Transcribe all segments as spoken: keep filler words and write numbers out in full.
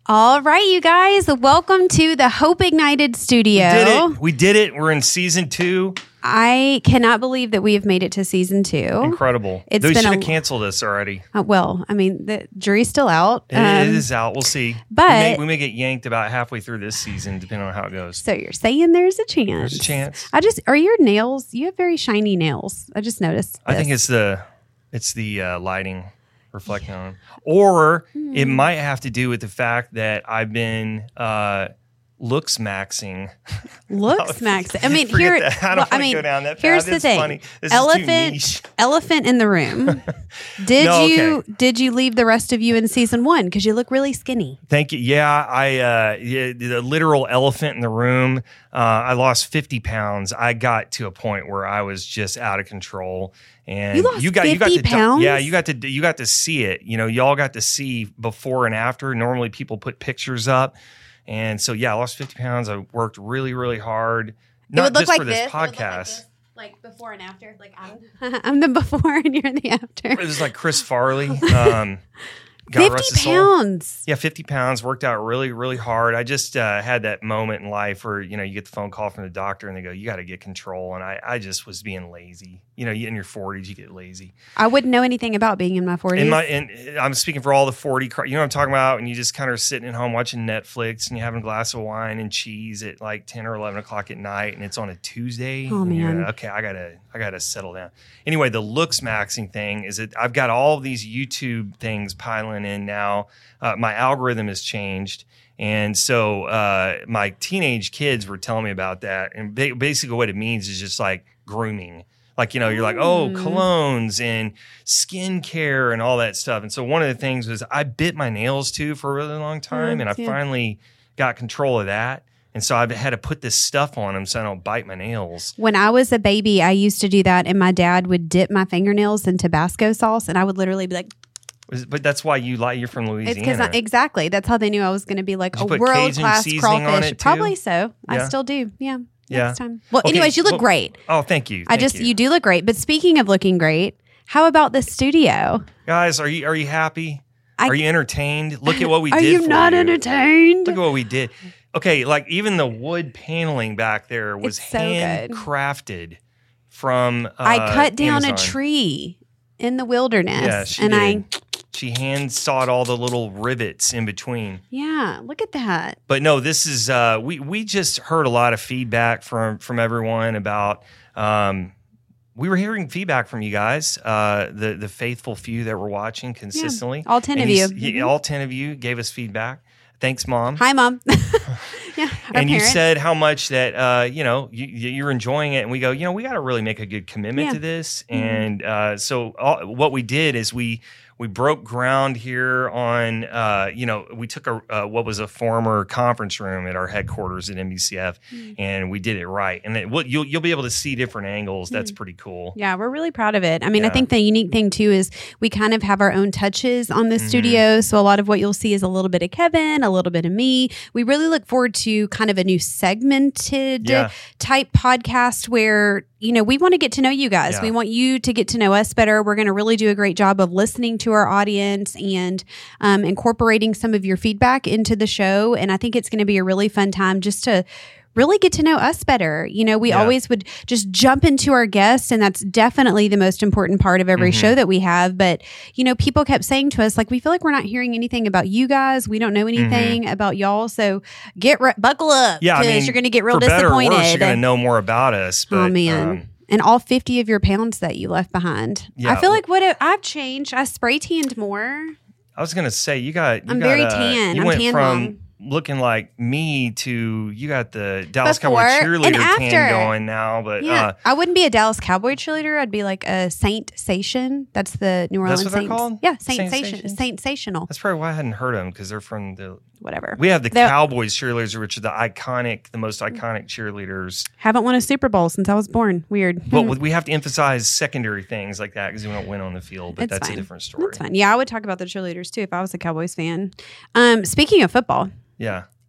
All right, you guys, welcome to the Hope Ignited Studio. We did it. We did it. We're in season two. I cannot believe that we have made it to season two. Incredible. It's they been should a- have canceled us already. Uh, well, I mean, the jury's still out. It, Um, it is out. We'll see. but- we may, we may get yanked about halfway through this season, depending on how it goes. So you're saying there's a chance. There's a chance. I just, are your nails, you have very shiny nails. I just noticed I think this. it's the it's the uh, lighting reflecting on them, or Hmm. it might have to do with the fact that I've been uh, looks maxing. Looks max. I mean, Forget here. that. I don't well, I wanna mean, go down that here's path. the It's thing. funny. This is too elephant, niche. elephant in the room. Did No, you okay. did you leave the rest of you in season one because you look really skinny? Thank you. Yeah, I uh, yeah, the literal elephant in the room. Uh, I lost fifty pounds. I got to a point where I was just out of control. And You lost got you got fifty to pounds? yeah you got to you got to see it. You know, y'all got to see before and after. Normally, people put pictures up, and so yeah, I lost fifty pounds. I worked really really hard. Not it would look just like for this this. It would look like podcast. this, like before and after. Like I'm, I'm the before and you're the after. It was like Chris Farley. Um, God rest Fifty his soul. pounds. Yeah, fifty pounds, worked out really, really hard. I just uh, had that moment in life where, you know, you get the phone call from the doctor and they go, you got to get control. And I, I just was being lazy. You know, you- in your forties, you get lazy. I wouldn't know anything about being in my forties. In my, and I'm speaking for all the forty, cr- you know what I'm talking about? And you just kind of sitting at home watching Netflix and you're having a glass of wine and cheese at like ten or eleven o'clock at night and it's on a Tuesday. Oh, and you're, man. Okay, I got to, I got to settle down. Anyway, the looks maxing thing is that I've got all these YouTube things piling in now. Uh, my algorithm has changed. And so uh, my teenage kids were telling me about that. And ba- basically what it means is just like grooming. Like, you know, you're like, oh, Mm. colognes and skincare and all that stuff. And so one of the things was I bit my nails too for a really long time. Mm, and I yeah. finally got control of that. And so I've had to put this stuff on them so I don't bite my nails. When I was a baby, I used to do that, and my dad would dip my fingernails in Tabasco sauce, and I would literally be like, But that's why you like, you're from "It's because Louisiana. exactly that's how they knew I was going to be like Did a you put world Cajun class seasoning on crawfish." it, too? Probably so. I Yeah. still do. Yeah. Yeah. Next time. Well, Okay, anyways, you look well- great. Oh, thank you. I Thank just you. you do look great. But speaking of looking great, how about the studio? Guys, are you are you happy? I- are you entertained? Look at what we Are did you for not you. entertained? Look at what we did. Okay, like even the wood paneling back there was It's so good. handcrafted from uh, I cut down Amazon. a tree in the wilderness, Yeah, she and did. I She hand sawed all the little rivets in between. yeah, look at that. But no, this is uh, we we just heard a lot of feedback from from everyone about. Um, we were hearing feedback from you guys, uh, the the faithful few that were watching consistently. all ten And of he's- you. yeah, Mhm. all ten of you gave us feedback. Thanks, Mom. Hi, Mom. yeah, our And you parents. said how much that uh, you know you, you're enjoying it, and we go, you know, we got to really make a good commitment Yeah. to this. Mhm. And uh, so all, what we did is we we broke ground here on uh, you know we took a uh, what was a former conference room at our headquarters at N B C F, Mhm. and we did it right. And it, well, you'll you'll be able to see different angles. That's Mhm. pretty cool. Yeah, we're really proud of it. I mean, I Yeah. think the unique thing too is we kind of have our own touches on the Mhm. studio. So a lot of what you'll see is a little bit of Kevin, a little bit of me. We really look forward to kind of a new segmented Yeah. type podcast where, you know, we want to get to know you guys. Yeah. We want you to get to know us better. We're going to really do a great job of listening to our audience and um, incorporating some of your feedback into the show. And I think it's going to be a really fun time just to really get to know us better. You know, we Yeah. always would just jump into our guests, and that's definitely the most important part of every Mhm. show that we have. But, you know, people kept saying to us, like, we feel like we're not hearing anything about you guys. We don't know anything about y'all. So get re- buckle up. Yeah, I 'cause mean, you're going to get real For better or disappointed. worse, you're going to know more about us. But, oh, man. um, and all fifty of your pounds that you left behind. Yeah. I feel like what I- I've changed. I spray tanned more. I was gonna say you got. You I'm got, very uh, tan. You I'm went tan from mom. looking like me to you got the Dallas Before Cowboy and cheerleader after. tan going now. But Yeah, uh, I wouldn't be a Dallas Cowboy cheerleader. I'd be like a Saint Sation. That's the New Orleans That's what they're Saints. called? Yeah, Saint Saint Sation. Sations? Saint Sational. that's probably why I hadn't heard of them because they're from the. Whatever. We have the They're- Cowboys cheerleaders, which are the iconic, the most iconic cheerleaders. Haven't won a Super Bowl since I was born. Weird. But we have to emphasize secondary things like that because we don't win on the field. But It's that's fine. a different story. That's fine. Yeah, I would talk about the cheerleaders too if I was a Cowboys fan. Um, speaking of football, Yeah.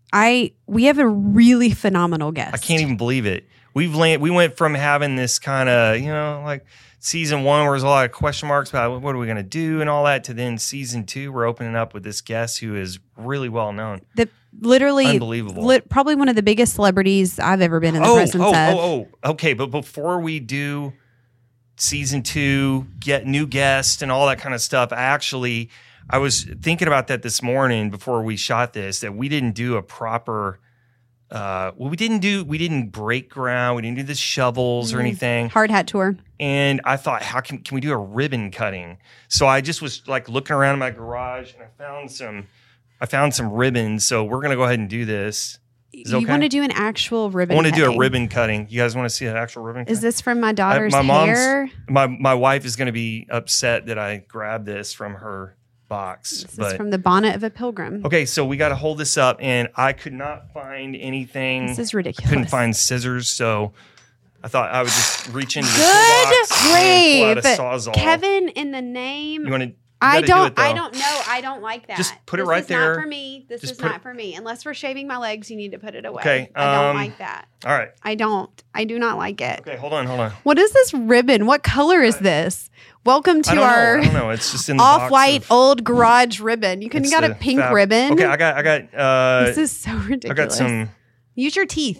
I we have a really phenomenal guest. I can't even believe it. We've land, we went from having this kind of, you know, like season one where there's a lot of question marks about what are we going to do and all that, to then season two, we're opening up with this guest who is really well known. The literally unbelievable. Li- probably one of the biggest celebrities I've ever been in the oh, presence oh, of. Oh, oh, okay. But before we do season two, get new guests and all that kind of stuff, I actually, I was thinking about that this morning before we shot this, that we didn't do a proper, uh, well, we didn't do, we didn't break ground. We didn't do the shovels or anything. Hard hat tour. And I thought, how can, can we do a ribbon cutting? So I just was like looking around in my garage and I found some, I found some ribbons. So we're going to go ahead and do this. Is it You okay? want to do an actual ribbon I want to cutting. do a ribbon cutting. You guys want to see an actual ribbon cutting? Is this from my daughter's I, my hair? Mom's, my, my wife is going to be upset that I grabbed this from her box. This but, is from the bonnet of a pilgrim. okay, so we got to hold this up, and I could not find anything. This is I ridiculous. couldn't find scissors, so I thought I would just reach into the Good toolbox and pull out a grief. Sawzall. Kevin, in the name. You want to? I do don't. it, though. I don't know. I don't like that. Just put it This right is there. Not for me. This Just is put not it- for me. Unless we're shaving my legs, you need to put it away. Okay, I don't um, like that. All right. I don't. I do not like it. Okay, hold on, hold on. What is this ribbon? What color is this? Welcome I to don't our know. I don't know. It's just in the box off-white of- old garage ribbon. You couldn't it's got a the pink fab- ribbon. Okay, I got, I got, uh, this is so ridiculous. I got some. Use your teeth.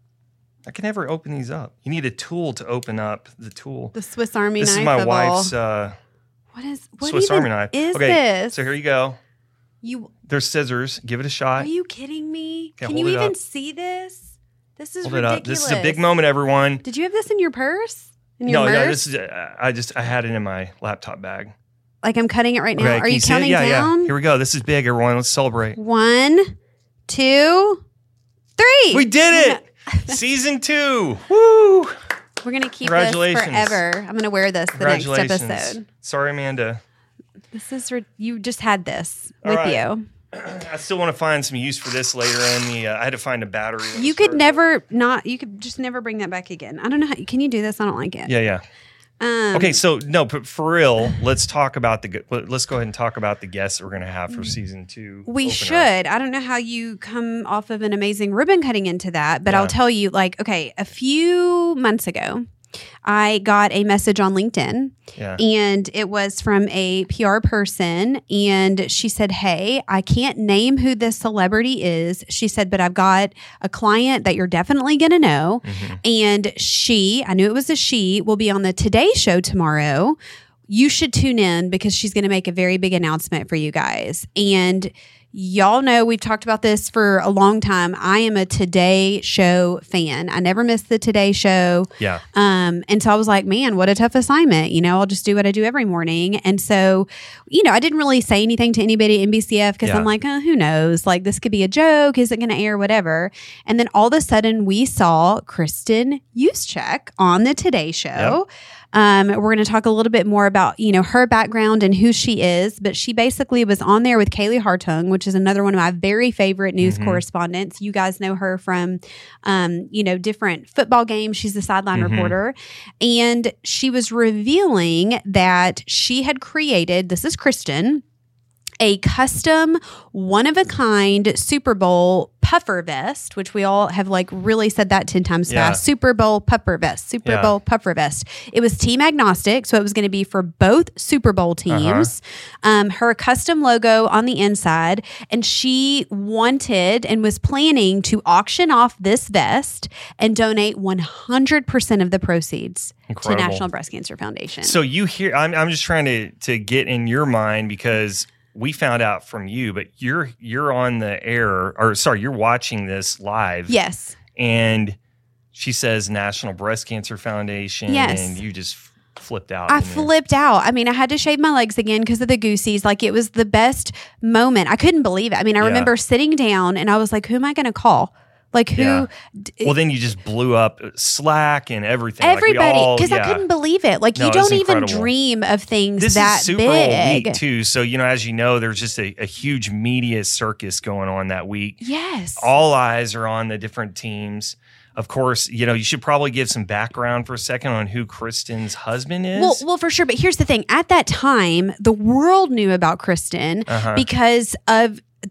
I can never open these up. You need a tool to open up the tool. The Swiss Army This knife. is my of wife's all. uh, What is what Swiss even Army knife. is okay, this? so here you go. You There's scissors. Give it a are shot. you kidding me? Okay, Can hold you it even up. see this? This is Hold it ridiculous. up. This is a big moment, everyone. Did you have this in your purse? In your No, purse? no, this is. Uh, I just I had it in my laptop bag. Like I'm cutting it right now. Okay, Are can you see it? counting yeah, down? Yeah. Here we go. This is big, everyone. Let's celebrate. One, two, three. We did it. Season two. Woo! We're gonna keep this Congratulations. forever. I'm gonna wear this the next Congratulations. episode. Sorry, Amanda. This is ri- you just had this All with right. you. I still want to find some use for this later in the. Uh, I had to find a battery. that You was could charged. never not. You could just never bring that back again. I don't know. How, can you do this? I don't like it. Yeah, yeah. Um, Okay, so no, but for real, let's talk about the. gu- Let's go ahead and talk about the guests that we're going to have for season two. We opener. should. I don't know how you come off of an amazing ribbon cutting into that, but Yeah. I'll tell you, like, okay, a few months ago, I got a message on LinkedIn Yeah. and it was from a P R person. And she said, hey, I can't name who this celebrity is. She said, but I've got a client that you're definitely going to know. Mm-hmm. And she, I knew it was a she, will be on the Today Show tomorrow. You should tune in because she's going to make a very big announcement for you guys. And y'all know we've talked about this for a long time. I am a Today Show fan. I never miss the Today Show. Yeah. Um, and so I was like, man, what a tough assignment. You know, I'll just do what I do every morning. And so, you know, I didn't really say anything to anybody at N B C F because Yeah. I'm like, oh, who knows? Like, this could be a joke. Is it going to air? Whatever. And then all of a sudden, we saw Kristen Juszczyk on the Today Show. Um, we're going to talk a little bit more about, you know, her background and who she is, but she basically was on there with Kaylee Hartung, which is another one of my very favorite news Mhm. correspondents. You guys know her from, um, you know, different football games. She's the sideline Mhm. reporter. And she was revealing that she had created, this is Kristen, a custom, one-of-a-kind Super Bowl puffer vest, which we all have like really said that ten times Yeah. fast. Super Bowl puffer vest. Super Yeah. Bowl puffer vest. It was team agnostic, so it was going to be for both Super Bowl teams. Um, her custom logo on the inside, and she wanted and was planning to auction off this vest and donate one hundred percent of the proceeds Incredible. to National Breast Cancer Foundation. So you hear, I'm, I'm just trying to to get in your mind because we found out from you, but you're you're on the air, or sorry, you're watching this live. yes. And she says National Breast Cancer Foundation. Yes. And you just f- flipped out. I didn't you? flipped out. I mean, I had to shave my legs again because of the goosies. Like, it was the best moment. I couldn't believe it. I mean, I Yeah. remember sitting down and I was like, who am I going to call? Like, who? Yeah. d- Well, then you just blew up Slack and everything. Like, we everybody. all- Because I yeah. couldn't believe it. Like, No, you it was don't even incredible. dream of things This that is Super Bowl big. week too. So, you know, as you know, there's just a, a huge media circus going on that week. Yes. All eyes are on the different teams. Of course, you know, you should probably give some background for a second on who Kristen's husband is. Well, well, for sure. But here's the thing. At that time, the world knew about Kristen Uh-huh. because of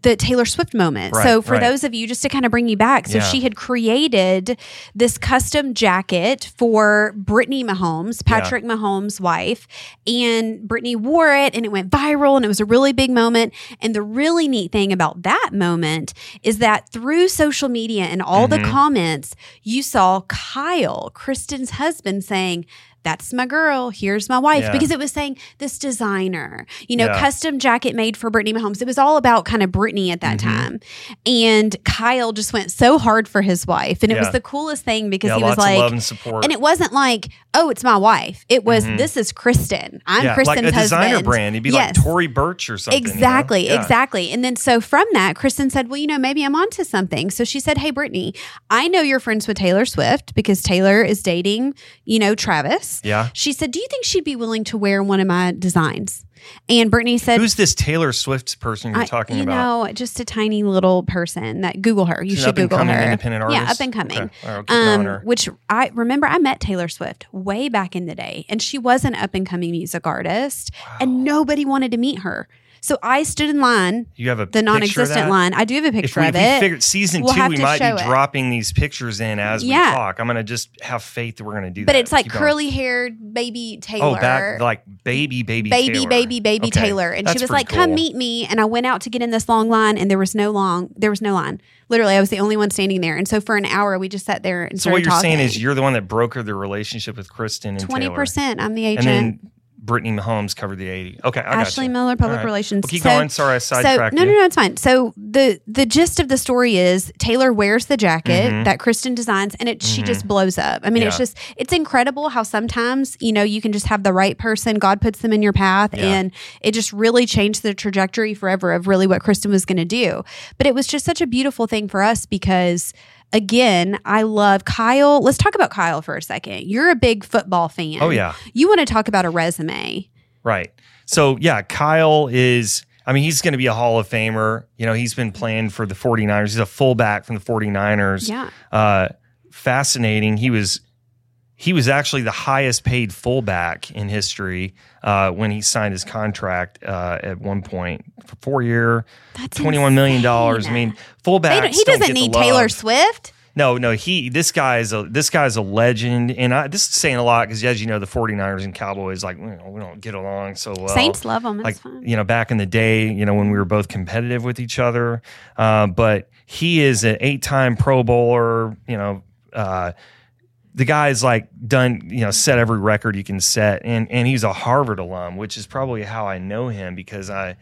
the Taylor Swift moment. Right, so for right. those of you, just to kind of bring you back, so Yeah. she had created this custom jacket for Brittany Mahomes, Patrick Mahomes' wife, and Brittany wore it and it went viral and it was a really big moment. And the really neat thing about that moment is that through social media and all Mm-hmm. the comments, you saw Kyle, Kristen's husband, saying, that's my girl. Here's my wife. Yeah. Because it was saying this designer, you know, Yeah. custom jacket made for Brittany Mahomes. It was all about kind of Brittany at that Mm-hmm. time. And Kyle just went so hard for his wife. And it Yeah. was the coolest thing because Yeah, he was lots like, of love and support. and it wasn't like, oh, it's my wife. It was, this is Kristen. I'm yeah, Kristen's like a designer husband. brand. It'd be Yes. like Tory Burch or something. you know? Exactly, Yeah. exactly. And then so from that, Kristen said, well, you know, maybe I'm onto something. So she said, hey, Brittany, I know you're friends with Taylor Swift because Taylor is dating, you know, Travis. Yeah. She said, do you think she'd be willing to wear one of my designs? And Brittany said, Who's this Taylor Swift person you're I- talking you about? know, just a tiny little person that Google her. You She's should up and Google coming her. independent Yeah, artist? up and coming. Okay. All right, I'll keep an eye on Um, her. which I remember I met Taylor Swift way back in the day, and she was an up and coming music artist, and nobody wanted to meet her. So I stood in line, You have a the picture of non-existent that? line. I do have a If picture we, of if we it. figured season We'll two, have we to might be show it. dropping these pictures in as Yeah. we talk. I'm going to just have faith that we're going to do that. But it's like Keep going. curly haired baby Taylor. Oh, back like baby, baby, baby, Taylor. baby, baby Okay. Taylor. And That's she was pretty like, come cool. meet me. And I went out to get in this long line and there was no long, there was no line. Literally, I was the only one standing there. And so for an hour, we just sat there and So what started you're talking. saying is you're the one that brokered the relationship with Kristen and twenty Taylor. percent. I'm the And agent. then Brittany Mahomes covered the eighty. Okay, I got Ashley you. Miller, Public All right. Relations. Well, keep So- going. Sorry, I So sidetracked no, you. no, no, it's fine. So the the gist of the story is Taylor wears the jacket Mhm. that Kristen designs, and it she just blows up. I mean, it's Yeah. just it's incredible how sometimes you know you can just have the right person, God puts them in your path, Yeah. and it just really changed the trajectory forever of really what Kristen was going to do. But it was just such a beautiful thing for us because. Again, I love Kyle. Let's talk about Kyle for a second. You're a big football fan. Oh, yeah. You want to talk about a resume. Right. So, yeah, Kyle is, I mean, he's going to be a Hall of Famer. You know, he's been playing for the 49ers. He's a fullback from the 49ers. Yeah. Uh, fascinating. He was he was actually the highest paid fullback in history uh, when he signed his contract uh, at one point for four year, That's twenty-one million dollars. I insane. mean, fullbacks They don't- he don't doesn't get the need Taylor love. Swift. No, no, he this guy's a this guy's a legend, and I, this is saying a lot because as you know, the 49ers and Cowboys like you know, we don't get along so well. Saints love him. like It's fine. you know, back in the day, you know, when we were both competitive with each other. Uh, but he is an eight-time Pro Bowler. You know, uh, the guy's like done you know set every record you can set, and and he's a Harvard alum, which is probably how I know him because I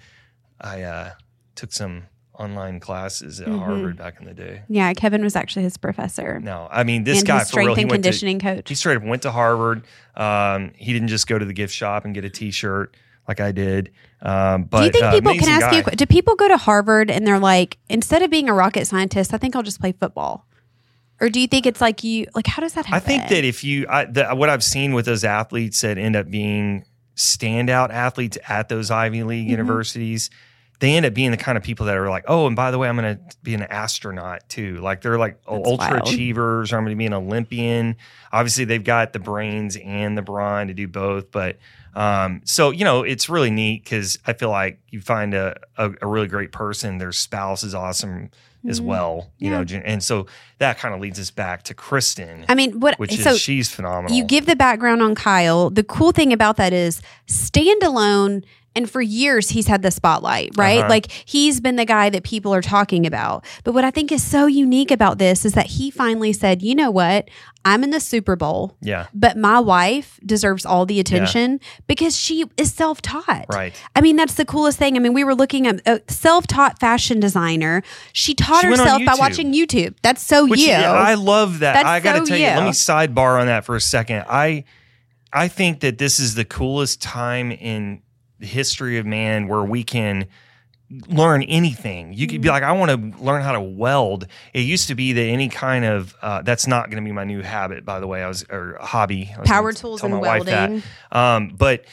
I uh, took some online classes at Mhm. Harvard back in the day. Yeah, Kevin was actually his professor. No, I mean this and guy his for real. strength He and went to, conditioning coach. he straight up went to Harvard. Um, he didn't just go to the gift shop and get a T-shirt like I did. Um, but do you think uh, people can amazing ask you? guy. Do people go to Harvard and they're like, instead of being a rocket scientist, I think I'll just play football? Or do you think it's like you? Like, how does that happen? I think that if you, I, the, what I've seen with those athletes that end up being standout athletes at those Ivy League Mm-hmm. universities, they end up being the kind of people that are like, oh, and by the way, I'm going to be an astronaut too. Like they're like That's ultra wild. achievers. Or I'm going to be an Olympian. Obviously, they've got the brains and the brawn to do both. But um, so you know, it's really neat because I feel like you find a, a a really great person. Their spouse is awesome as Mhm. well. You Yeah. know, gen- and so that kind of leads us back to Kristen. I mean, what? which is so she's phenomenal. you give the background on Kyle. The cool thing about that is standalone. And for years, he's had the spotlight, right? Uh-huh. Like he's been the guy that people are talking about. But what I think is so unique about this is that he finally said, you know what? I'm in the Super Bowl, yeah, but my wife deserves all the attention because she is self-taught. right. I mean, that's the coolest thing. I mean, we were looking at a self-taught fashion designer. She taught She went on herself by YouTube. watching YouTube. That's so Which you. yeah, I love that. That's I got to so tell you, you. let me sidebar on that for a second. I I think that this is the coolest time in the history of man where we can learn anything. You could be like, I want to learn how to weld. It used to be that any kind of uh, that's not going to be my new habit, by the way. I was or hobby. I was Power gonna tools tell and my wife that. welding. Um, but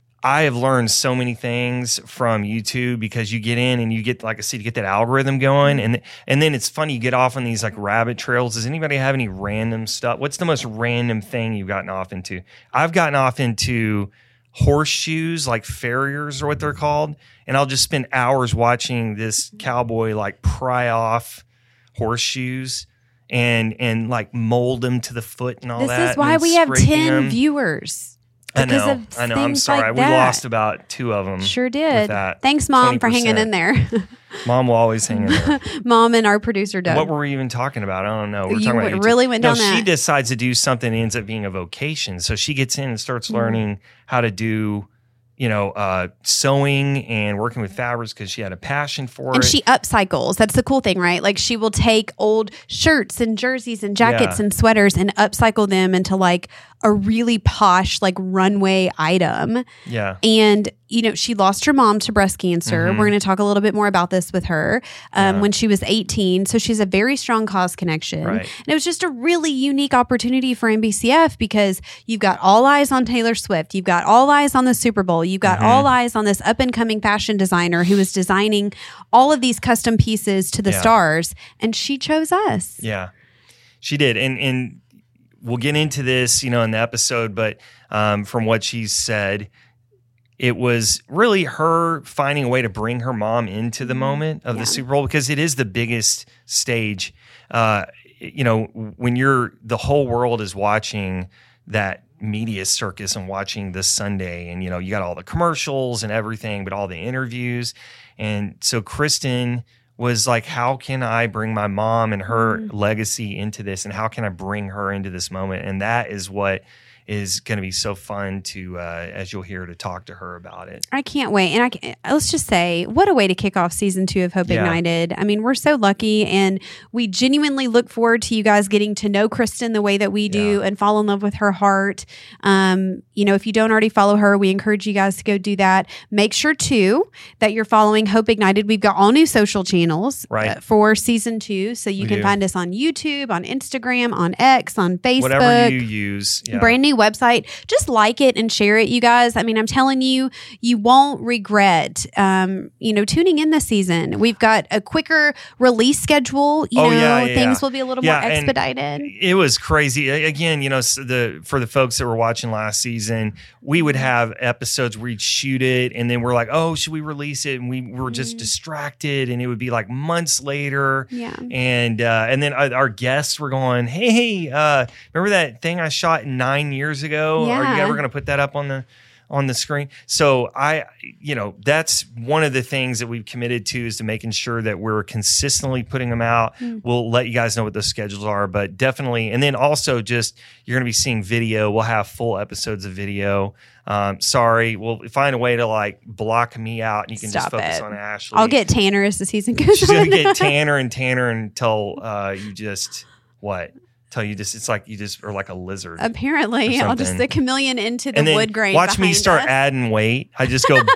I have learned so many things from YouTube because you get in and you get, like I said, you get that algorithm going, and and then it's funny. You get off on these like rabbit trails. Does anybody have any random stuff? What's the most random thing you've gotten off into? I've gotten off into horseshoes, like farriers or what they're called. And I'll just spend hours watching this cowboy like pry off horseshoes and and like mold them to the foot and all this that. This is why we have ten them. viewers. I know. I know. I'm sorry. Like we lost about two of them. Sure did. Thanks, Mom, twenty percent. For hanging in there. Mom will always hang in there. Mom and our producer, Doug. What were we even talking about? I don't know. We're you talking about really went down no, that. She decides to do something and ends up being a vocation. So she gets in and starts learning mm. how to do, you know, uh, sewing and working with fabrics because she had a passion for and it. And she upcycles. That's the cool thing, right? Like she will take old shirts and jerseys and jackets Yeah. and sweaters and upcycle them into like a really posh, like runway item. Yeah. And, you know, she lost her mom to breast cancer. Mhm. We're going to talk a little bit more about this with her um, Yeah. when she was eighteen. So she's a very strong cause connection. Right. And it was just a really unique opportunity for N B C F because you've got all eyes on Taylor Swift. You've got all eyes on the Super Bowl. You've got Mhm. all eyes on this up and coming fashion designer who is designing all of these custom pieces to the Yeah. stars. And she chose us. Yeah, she did. And and we'll get into this, you know, in the episode, but um, from what she said, it was really her finding a way to bring her mom into the moment of Yeah. the Super Bowl because it is the biggest stage. Uh, you know, when you're the whole world is watching that media circus and watching this Sunday, and you know, you got all the commercials and everything, but all the interviews. And so Kristen was like, how can I bring my mom and her Mm. legacy into this? And how can I bring her into this moment? And that is what is going to be so fun to, uh, as you'll hear, to talk to her about it. I can't wait. And I can, let's just say, what a way to kick off season two of Hope Yeah. Ignited. I mean, we're so lucky, and we genuinely look forward to you guys getting to know Kristen the way that we do Yeah. and fall in love with her heart. Um, you know, if you don't already follow her, we encourage you guys to go do that. Make sure too that you're following Hope Ignited. We've got all new social channels Right. uh, for season two, so you We can do. find us on YouTube, on Instagram, on X, on Facebook. Whatever you use. Yeah. Brand new website. Just like it and share it, you guys. I mean, I'm telling you, you won't regret, um, you know, tuning in this season. We've got a quicker release schedule. You Oh, know, yeah, yeah, things yeah. will be a little Yeah, more and expedited. It was crazy. A- Again, you know, so the for the folks that were watching last season, we would have episodes where we'd shoot it, and then we're like, "Oh, should we release it?" And we were just Mhm. distracted, and it would be like months later. Yeah. And uh, and then our our guests were going, "Hey, uh, remember that thing I shot nine years ago? Are you Yeah. ever going to put that up on the on the screen?" So I, you know, that's one of the things that we've committed to is to making sure that we're consistently putting them out. Mm. We'll let you guys know what the schedules are, but definitely, and then also just you're going to be seeing video. We'll have full episodes of video. Um, sorry, we'll find a way to like block me out, and you can Stop just focus it. on Ashley. I'll get Tanner as the season goes She's on. going to get tanner and tanner until uh, you just what? Till you just it's like you just are like a lizard. Apparently, or I'll just something. the chameleon into the and then wood grain. watch me behind start us. adding weight. I just go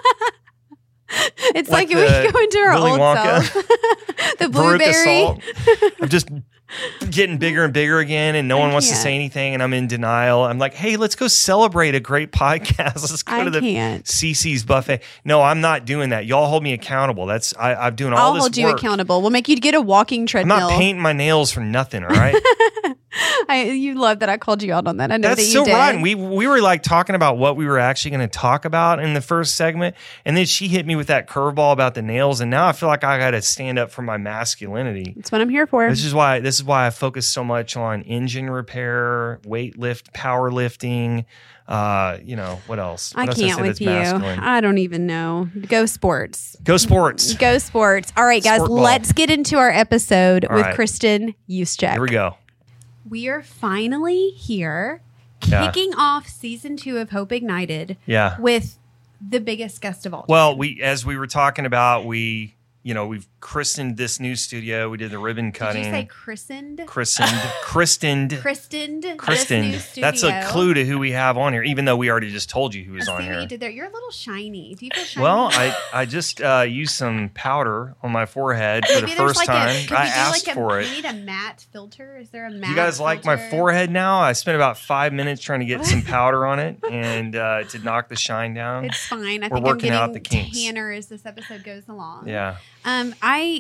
It's like like, we the go into our Willy old Wonka. self. The Veruca blueberry. Salt. I'm just getting bigger and bigger again, and no I one wants to can't. say anything, and I'm in denial. I'm like, hey, let's go celebrate a great podcast. Let's go I to the can't. Cece's buffet. No, I'm not doing that. Y'all hold me accountable. That's I, I'm doing all I'll this hold you work. accountable. We'll make you get a walking I'm treadmill. not painting my nails for nothing. All right. I, you love that I called you out on that. I know That's that you so did. right. We we were like talking about what we were actually going to talk about in the first segment, and then she hit me with that curveball about the nails, and now I feel like I got to stand up for my masculinity. That's what I'm here for. This is why this is why I focus so much on engine repair, weight lift, powerlifting. Uh, you know what else? I What else can't say with that's you. masculine? I don't even know. Go sports. Go sports. Go sports. All right, guys, Sport ball. let's get into our episode All with right. Kristen Juszczyk. Here we go. We are finally here, Yeah. kicking off season two of Hope Ignited Yeah. with the biggest guest of all. Well, we as we were talking about, we you know we've christened this new studio. We did the ribbon Did cutting. you say christened? Christened, christened, Christened. christened. This new That's a studio. clue to who we have on here, even though we already just told you who was I on see what here. you did there. You're a little shiny. Do you feel shiny? Well, I, I just uh, used some powder on my forehead for Maybe the there's first like time. A, could I you do asked like a, for You it. need a matte filter. Is there a matte? You guys like my filter? forehead now? I spent about five minutes trying to get some powder on it and uh, to knock the shine down. It's fine. I We're think I'm working out getting the kinks. tanner as this episode goes along. Yeah. Um, I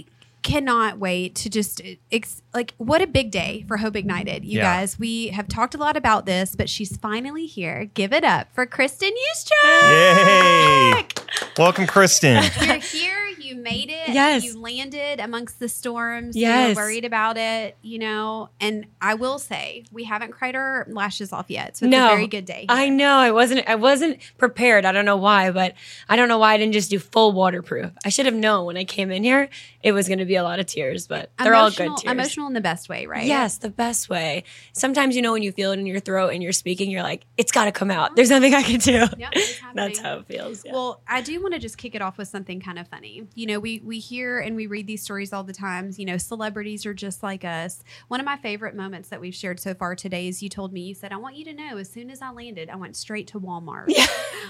cannot wait to just ex- like what a big day for Hope Ignited, you Yeah. guys. We have talked a lot about this, but she's finally here. Give it up for Kristen Juszczyk. Yay! Welcome, Kristen. You're here. You made it. Yes. You landed amongst the storms. Yes. You were worried about it, you know. And I will say, we haven't cried our lashes off yet, so it's No, a very good day. I know. I wasn't. I wasn't prepared. I don't know why, but I don't know why I didn't just do full waterproof. I should have known when I came in here it was going to be a lot of tears, but they're emotional, all good tears. Emotional in the best way, right? Yes, the best way. Sometimes, you know, when you feel it in your throat and you're speaking, you're like, it's got to come out. There's nothing I can do. Yep, it's happening. That's how it feels. Yeah. Well, I do want to just kick it off with something kind of funny. You know, we we hear and we read these stories all the time. You know, celebrities are just like us. One of my favorite moments that we've shared so far today is you told me, you said, I want you to know, as soon as I landed, I went straight to Walmart. Yeah.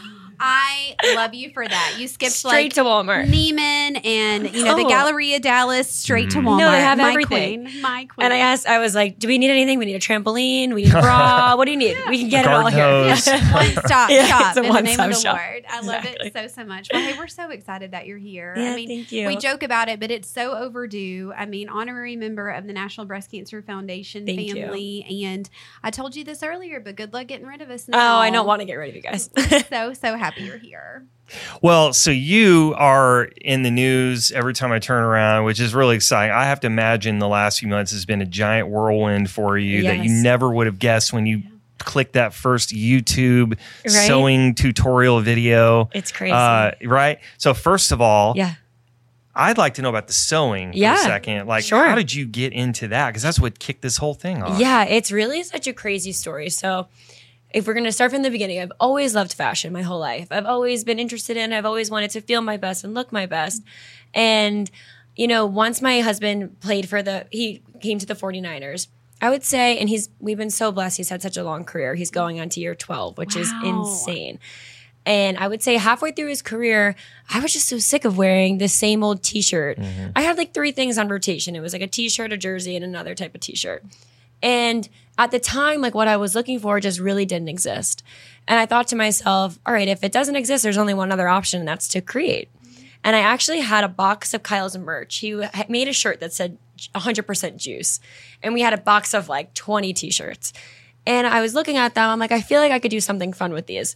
I love you for that. You skipped Straight like to Walmart. Neiman and, you know, the Oh. Galleria Dallas, straight to Mm. Walmart. No, they have my everything. Queen, my queen. And I asked, I was like, do we need anything? We need a trampoline. We need a bra. What do you need? We can get it all Garden here. hose. One stop Yeah, shop it's a in the name of one-stop the shop. Lord. I love Exactly. it so, so much. Well, hey, we're so excited that you're here. Yeah, I mean, thank you. we joke about it, but it's so overdue. I mean, honorary member of the National Breast Cancer Foundation Thank you. family. And I told you this earlier, but good luck getting rid of us Oh, now. I don't want to get rid of you guys. So, so happy you're here. Well, so you are in the news every time I turn around, which is really exciting. I have to imagine the last few months has been a giant whirlwind for you that you Yes. never would have guessed when you clicked that first YouTube Right? sewing tutorial video. It's crazy. Uh, right? So first of all, yeah. I'd like to know about the sewing Yeah, for a second. Like, sure. how did you get into that? Because that's what kicked this whole thing off. Yeah, it's really such a crazy story. So, if we're going to start from the beginning, I've always loved fashion my whole life. I've always been interested in, I've always wanted to feel my best and look my best. And, you know, once my husband played for the, he came to the forty-niners, I would say, and he's, we've been so blessed. He's had such a long career. He's going on to year twelve, which is Wow. insane. And I would say halfway through his career, I was just so sick of wearing the same old t-shirt. I had like three things on rotation. It was like a t-shirt, a jersey, and another type of t-shirt. And at the time, like what I was looking for just really didn't exist. And I thought to myself, all right, if it doesn't exist, there's only one other option, and that's to create. And I actually had a box of Kyle's merch. He had made a shirt that said one hundred percent juice. And we had a box of like twenty t-shirts. And I was looking at them. I'm like, I feel like I could do something fun with these.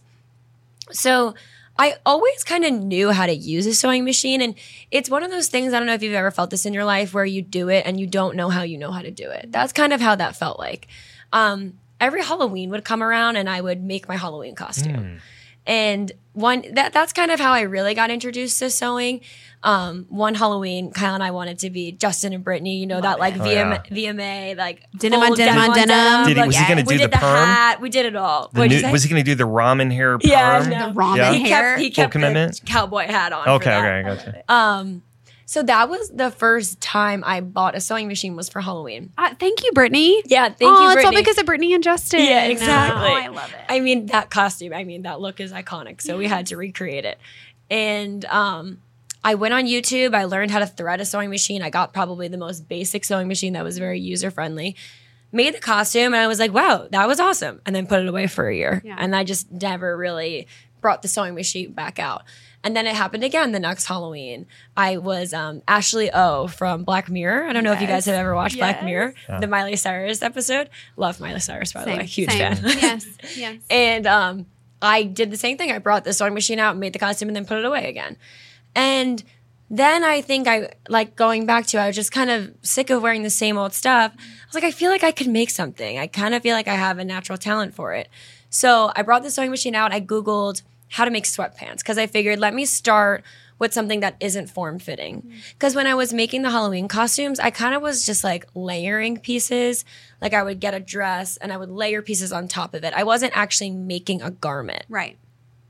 So I always kind of knew how to use a sewing machine. And it's one of those things, I don't know if you've ever felt this in your life, where you do it and you don't know how you know how to do it. That's kind of how that felt like. Um, every Halloween would come around and I would make my Halloween costume. And one that that's kind of how I really got introduced to sewing. Um, one Halloween, Kyle and I wanted to be Justin and Brittany, you know, that like Oh, V M, yeah. V M A, like Denim on full denim on denim. Did he- like, was he gonna we do did the the perm? hat, we did it all. The What'd you new- say? was he going to do the ramen hair perm? Yeah, I know. The ramen Yeah. He hair. kept, he kept the commitment? cowboy hat on. for Okay, that. okay, I gotcha. Um, so that was the first time I bought a sewing machine was for Halloween. Uh, thank you, Brittany. Yeah, thank oh, you, it's Brittany. all because of Brittany and Justin. Yeah, exactly. Oh, I love it. I mean, that costume, I mean, that look is iconic. So we had to recreate it. And um, I went on YouTube. I learned how to thread a sewing machine. I got probably the most basic sewing machine that was very user friendly. Made the costume, and I was like, wow, that was awesome. And then put it away for a year. Yeah. And I just never really brought the sewing machine back out. And then it happened again the next Halloween. I was um, Ashley O from Black Mirror. I don't know if you guys have ever watched Black Yes. Mirror, Yeah. the Miley Cyrus episode. Love Miley Cyrus, by the Same, way. Huge same. fan. Yes, yes. And um, I did the same thing. I brought the sewing machine out, made the costume, and then put it away again. And then I think I, like going back to, I was just kind of sick of wearing the same old stuff. I was like, I feel like I could make something. I kind of feel like I have a natural talent for it. So I brought the sewing machine out. I Googled how to make sweatpants because I figured, let me start with something that isn't form fitting. Because when I was making the Halloween costumes, I kind of was just like layering pieces. Like I would get a dress and I would layer pieces on top of it. I wasn't actually making a garment. Right.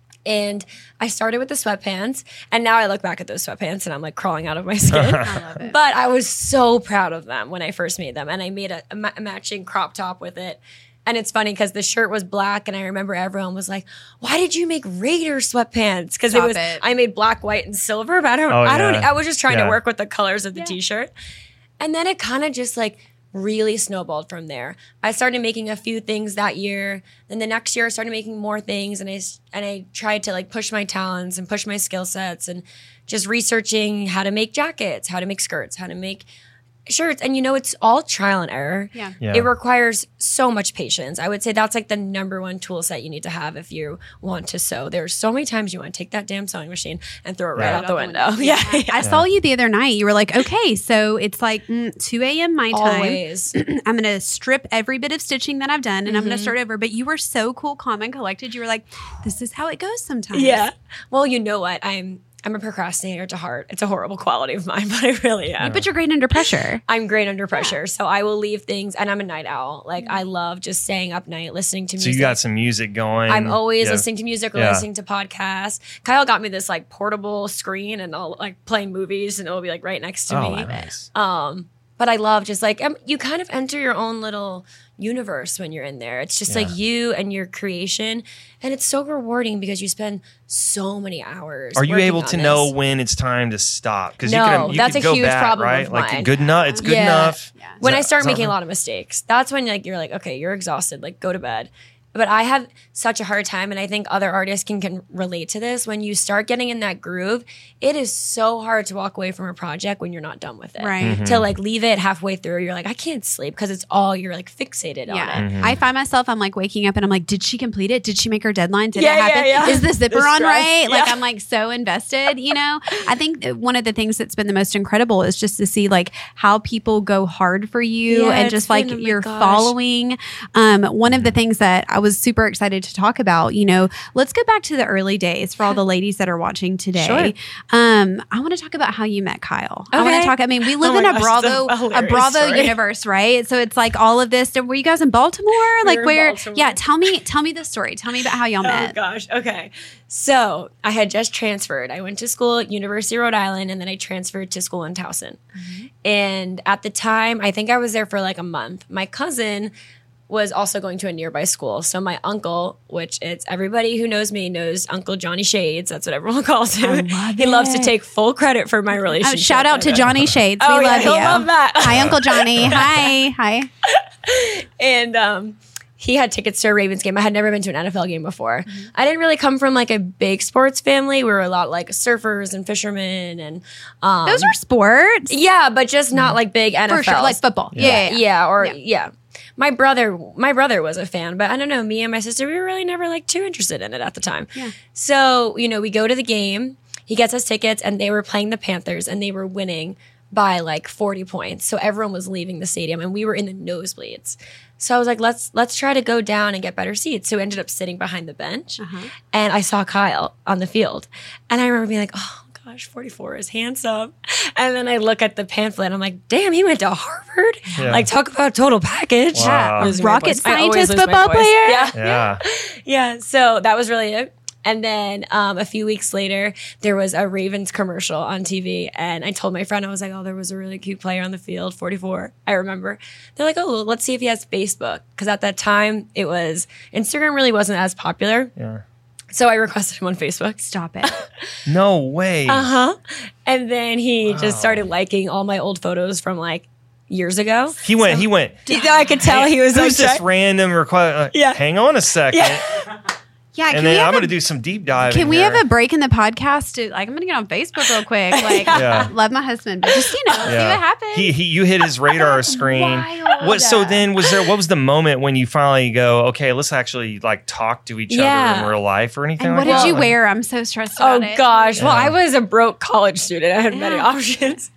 And I started with the sweatpants, and now I look back at those sweatpants and I'm like crawling out of my skin. I love it. But I was so proud of them when I first made them, and I made a, a ma- matching crop top with it. And it's funny because the shirt was black, and I remember everyone was like, "Why did you make Raider sweatpants?" Because it Stop was it. I made black, white, and silver, but I don't, Oh, I don't, yeah. I was just trying Yeah. to work with the colors of the Yeah. t-shirt. And then it kind of just like really snowballed from there. I started making a few things that year. Then the next year I started making more things, and I and I tried to like push my talents and push my skill sets, and just researching how to make jackets, how to make skirts, how to make shirts. And you know, it's all trial and error. Yeah. Yeah. It requires so much patience. I would say that's like the number one tool set you need to have if you want to sew. There's so many times you want to take that damn sewing machine and throw it right Yeah. out the window. Yeah. I saw you the other night. You were like, okay, so it's like mm, two a.m. my time. Always. I'm going to strip every bit of stitching that I've done and I'm going to start over. But you were so cool, calm, and collected. You were like, this is how it goes sometimes. Yeah. Well, you know what? I'm I'm a procrastinator to heart. It's a horrible quality of mine, but I really am. But you're great under pressure. I'm great under pressure. So I will leave things, and I'm a night owl. Like I love just staying up night listening to So music. you got some music going. I'm always Yeah. listening to music or Yeah. listening to podcasts. Kyle got me this like portable screen, and I'll like play movies, and it'll be like right next to Oh, me. nice. Um, but I love just like um, you kind of enter your own little universe when you're in there. It's just Yeah. like you and your creation, and it's so rewarding because you spend so many hours. Are you working able on to this. know when it's time to stop? Because No, you can, you that's could a go huge back, problem right? of Like mine. good enough. It's good Yeah. enough. Yeah. When Is I that- start is that making a right? lot of mistakes, that's when like you're like, okay, you're exhausted, like go to bed. But I have such a hard time, and I think other artists can, can relate to this. When you start getting in that groove, it is so hard to walk away from a project when you're not done with it. Right. Mm-hmm. To like leave it halfway through, you're like, I can't sleep because it's all you're like fixated Yeah. on it. Mm-hmm. I find myself, I'm like waking up and I'm like, did she complete it? Did she make her deadline? Did Yeah, it happen? yeah, yeah. Is the zipper The on stress. right? Like Yeah. I'm like so invested, you know? I think that one of the things that's been the most incredible is just to see like how people go hard for you Yeah, and it's just like been- oh my you're gosh. following. Um, one of the things that I was super excited to talk about, you know, let's go back to the early days for all the ladies that are watching today. Sure. Um, I want to talk about how you met Kyle. I want Okay. to talk, I mean, we live Oh in my a gosh, Bravo, that's a a hilarious Bravo story. universe, right? So it's like all of this. Were you guys in Baltimore? Like were in where? Baltimore. Yeah, tell me, tell me the story. Tell me about how y'all Oh met. gosh. Okay. So I had just transferred. I went to school at University of Rhode Island, and then I transferred to school in Towson. And at the time, I think I was there for like a month. My cousin was also going to a nearby school. So my uncle, which it's everybody who knows me knows Uncle Johnny Shades. That's what everyone calls him. love he loves to it. take full credit for my Oh, relationship. shout out to Johnny Shades. Oh, we yeah, love he'll you. love that. Hi, Uncle Johnny. Hi, hi. And um, he had tickets to a Ravens game. I had never been to an N F L game before. I didn't really come from like a big sports family. We were a lot like surfers and fishermen, and um, Those are sports yeah, but just not like big N F L. for sure, like football. Yeah, yeah. yeah, yeah. or Yeah. yeah. My brother, my brother was a fan, but I don't know. Me and my sister, we were really never like too interested in it at the time. Yeah. So you know, we go to the game. He gets us tickets, and they were playing the Panthers, and they were winning by like forty points. So everyone was leaving the stadium, and we were in the nosebleeds. So I was like, let's let's try to go down and get better seats. So we ended up sitting behind the bench, Uh-huh. and I saw Kyle on the field, and I remember being like, oh. Gosh, forty-four is handsome. And then I look at the pamphlet. I'm like, damn, he went to Harvard. Yeah. Like, talk about total package. Wow. Losing my Rocket voice. I always scientist lose my football voice. player? Yeah. Yeah. Yeah. So that was really it. And then um, a few weeks later, there was a Ravens commercial on T V. And I told my friend, I was like, oh, there was a really cute player on the field, forty-four. I remember. They're like, oh, well, let's see if he has Facebook. Because at that time, it was, Instagram really wasn't as popular. Yeah. So I requested him on Facebook. Stop it. No way. Uh huh. And then he Wow. just started liking all my old photos from like years ago. He went. He went. I could tell he was like, Who's this try- random request? Yeah. Hang on a second. Yeah, can And we then have I'm a- going to do some deep diving. Can we here. have a break in the podcast? To, like, I'm going to get on Facebook real quick. Like, Yeah. love my husband, but just, you know, see Yeah. what happens. He, he, you hit his radar screen. Wild. What? So then, was there? What was the moment when you finally go? Okay, let's actually like talk to each other Yeah. in real life or anything. and like what did that? you Like- wear? I'm so stressed Oh about it. gosh. Well, Yeah. I was a broke college student. I had many Yeah. options.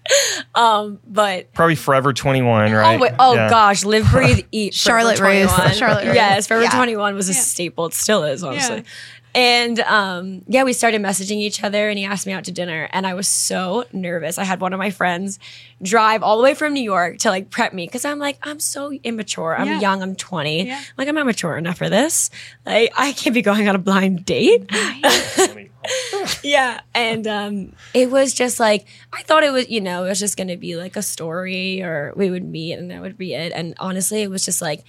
Um, but Probably Forever twenty-one, right? oh, wait, oh Yeah. gosh, live, breathe, eat. Charlotte Forever Russe. twenty-one. Charlotte Russe. Yes, Forever Yeah. twenty-one was a Yeah. staple. It still is, honestly. Yeah. And um, yeah, we started messaging each other, and he asked me out to dinner, and I was so nervous. I had one of my friends drive all the way from New York to like prep me because I'm like, I'm so immature. I'm Yeah. young. I'm twenty. Yeah. Like I'm not mature enough for this. Like I can't be going on a blind date. Yeah. And um, it was just like, I thought it was, you know, it was just going to be like a story or we would meet and that would be it. And honestly, it was just like,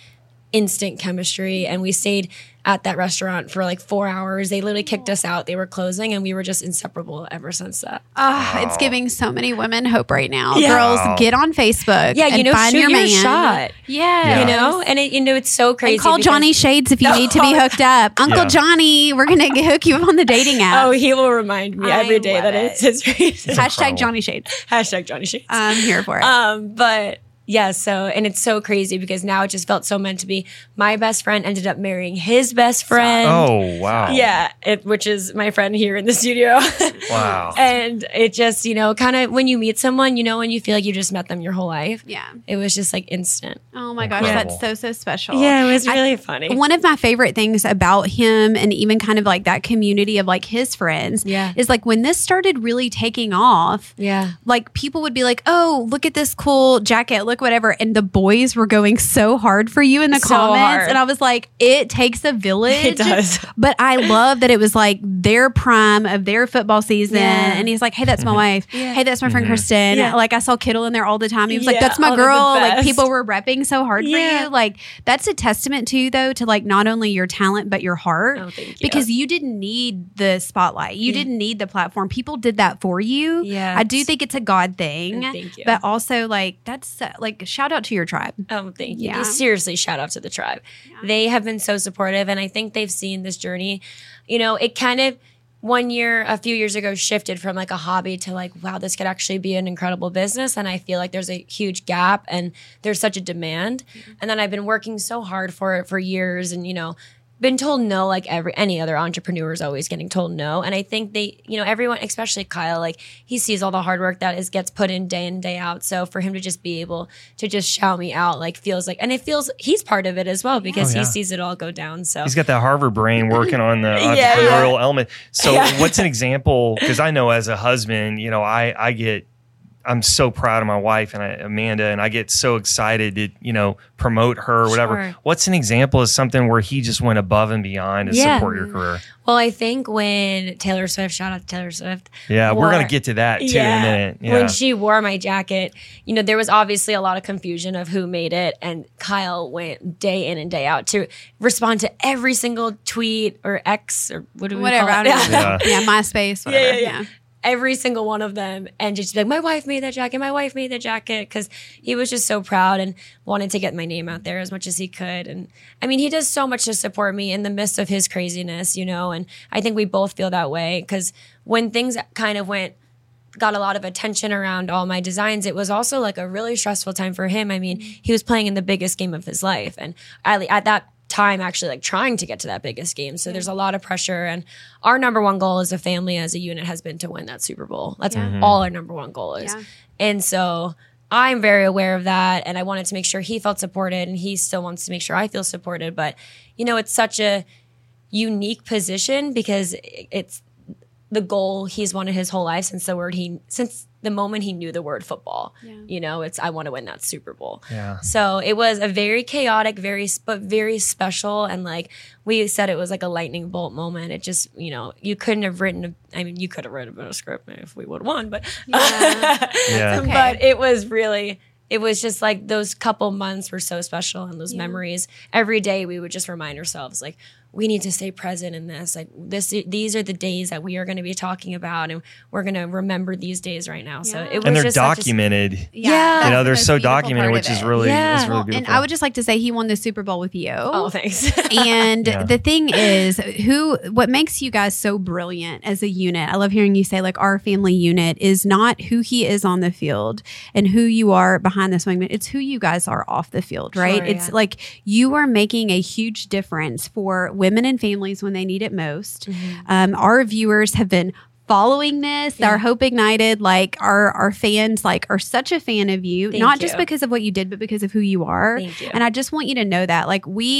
instant chemistry. And we stayed at that restaurant for like four hours. They literally kicked us out. They were closing and we were just inseparable ever since that. Oh, wow. It's giving so many women hope right now. Yeah. Girls, Wow. get on Facebook. Yeah, you and know, find shoot your your man. shot. Yeah. You know, and it, you know, it's so crazy. And call because- Johnny Shades if you need to be hooked up. Uncle Yeah. Johnny, we're going to hook you up on the dating app. Oh, he will remind me I every day love that it. it's his reason. Hashtag incredible. Johnny Shades. Hashtag Johnny Shades. I'm here for it. Um, but yeah, so, and it's so crazy because now it just felt so meant to be. My best friend ended up marrying his best friend. Oh, wow. Yeah, it, which is my friend here in the studio. Wow. And it just, you know, kind of when you meet someone, you know, when you feel like you just met them your whole life. yeah. It was just like instant. Oh my gosh, Incredible. that's so, so special. Yeah, it was I- really funny. One of my favorite things about him and even kind of like that community of like his friends Yeah. is like when this started really taking off, Yeah. like people would be like, oh, look at this cool jacket, look whatever. And the boys were going so hard for you in the So comments. hard. And I was like, it takes a village. It does. But I love that it was like their prime of their football season. Yeah. And he's like, hey, that's my wife. Yeah. Hey, that's my friend Kristen. Yeah. Like I saw Kittle in there all the time. He was like, Yeah. that's my Oh, they're the girl. Like best. people were repping so hard Yeah. for you. Like that's a testament to though, to like not only your talent, but your heart. Oh, thank you. Because you didn't need the spotlight. You Yeah. didn't need the platform. People did that for you. Yeah. I do think it's a God thing. Thank you. But also like that's uh, like shout out to your tribe. Oh, thank you. Yeah. Seriously, shout out to the tribe. They have been so supportive, and I think they've seen this journey. You know, it kind of one year, a few years ago, shifted from like a hobby to like, wow, this could actually be an incredible business. And I feel like there's a huge gap and there's such a demand. And then I've been working so hard for it for years, and you know, been told no, like every any other entrepreneur is always getting told no. And I think they, you know, everyone, especially Kyle, like he sees all the hard work that is gets put in day in, day out. So for him to just be able to just shout me out, like feels like, and it feels he's part of it as well because Oh, yeah. he sees it all go down. So He's got that Harvard brain working on the Yeah, yeah. entrepreneurial element. So Yeah. what's an example? Because I know as a husband, you know, I, I get, I'm so proud of my wife and I, Amanda, and I get so excited to, you know, promote her or whatever. Sure. What's an example of something where he just went above and beyond to Yeah. support your career? well, I think when Taylor Swift, shout out to Taylor Swift. Yeah, we're wore- going to get to that too in a minute. Yeah. When she wore my jacket, you know, there was obviously a lot of confusion of who made it. And Kyle went day in and day out to respond to every single tweet or X or what do we Whatever. I call don't it? know. Yeah. Yeah. MySpace, whatever. yeah, yeah. Every single one of them, and just be like, my wife made that jacket, my wife made that jacket, because he was just so proud and wanted to get my name out there as much as he could. And I mean, he does so much to support me in the midst of his craziness, you know, and I think we both feel that way because when things kind of went, got a lot of attention around all my designs, it was also like a really stressful time for him. I mean, he was playing in the biggest game of his life. And at, at that time actually like trying to get to that biggest game. So there's a lot of pressure, and our number one goal as a family, as a unit, has been to win that Super Bowl. That's all our number one goal is. Yeah. And so I'm very aware of that, and I wanted to make sure he felt supported, and he still wants to make sure I feel supported. But you know, it's such a unique position because it's the goal he's wanted his whole life since the word he since the moment he knew the word football. Yeah. You know, it's I want to win that Super Bowl. Yeah. So it was a very chaotic, very but very special, and like we said, it was like a lightning bolt moment. It just, you know, you couldn't have written. A, I mean, you could have written a script if we would have won, but Yeah. Yeah. okay. but it was really. It was just like those couple months were so special, and those memories. Every day we would just remind ourselves, like, we need to stay present in this. Like this, these are the days that we are going to be talking about, and we're going to remember these days right now. So Yeah. it was And they're just such a- documented. Yeah. that's You know, the they're most so beautiful documented, part which of is it. really, Yeah. is really Well, beautiful. and I would just like to say he won the Super Bowl with you. Oh, thanks. And Yeah. the thing is, who what makes you guys so brilliant as a unit? I love hearing you say like our family unit is not who he is on the field and who you are behind this wingman. It's who you guys are off the field, right? Sure, it's yeah. like you are making a huge difference for women and families when they need it most. Um, our viewers have been following this. Yeah. Our Hope Ignited, like our our fans, like are such a fan of you, Thank not just you. because of what you did, but because of who you are. Thank you. And I just want you to know that, like we.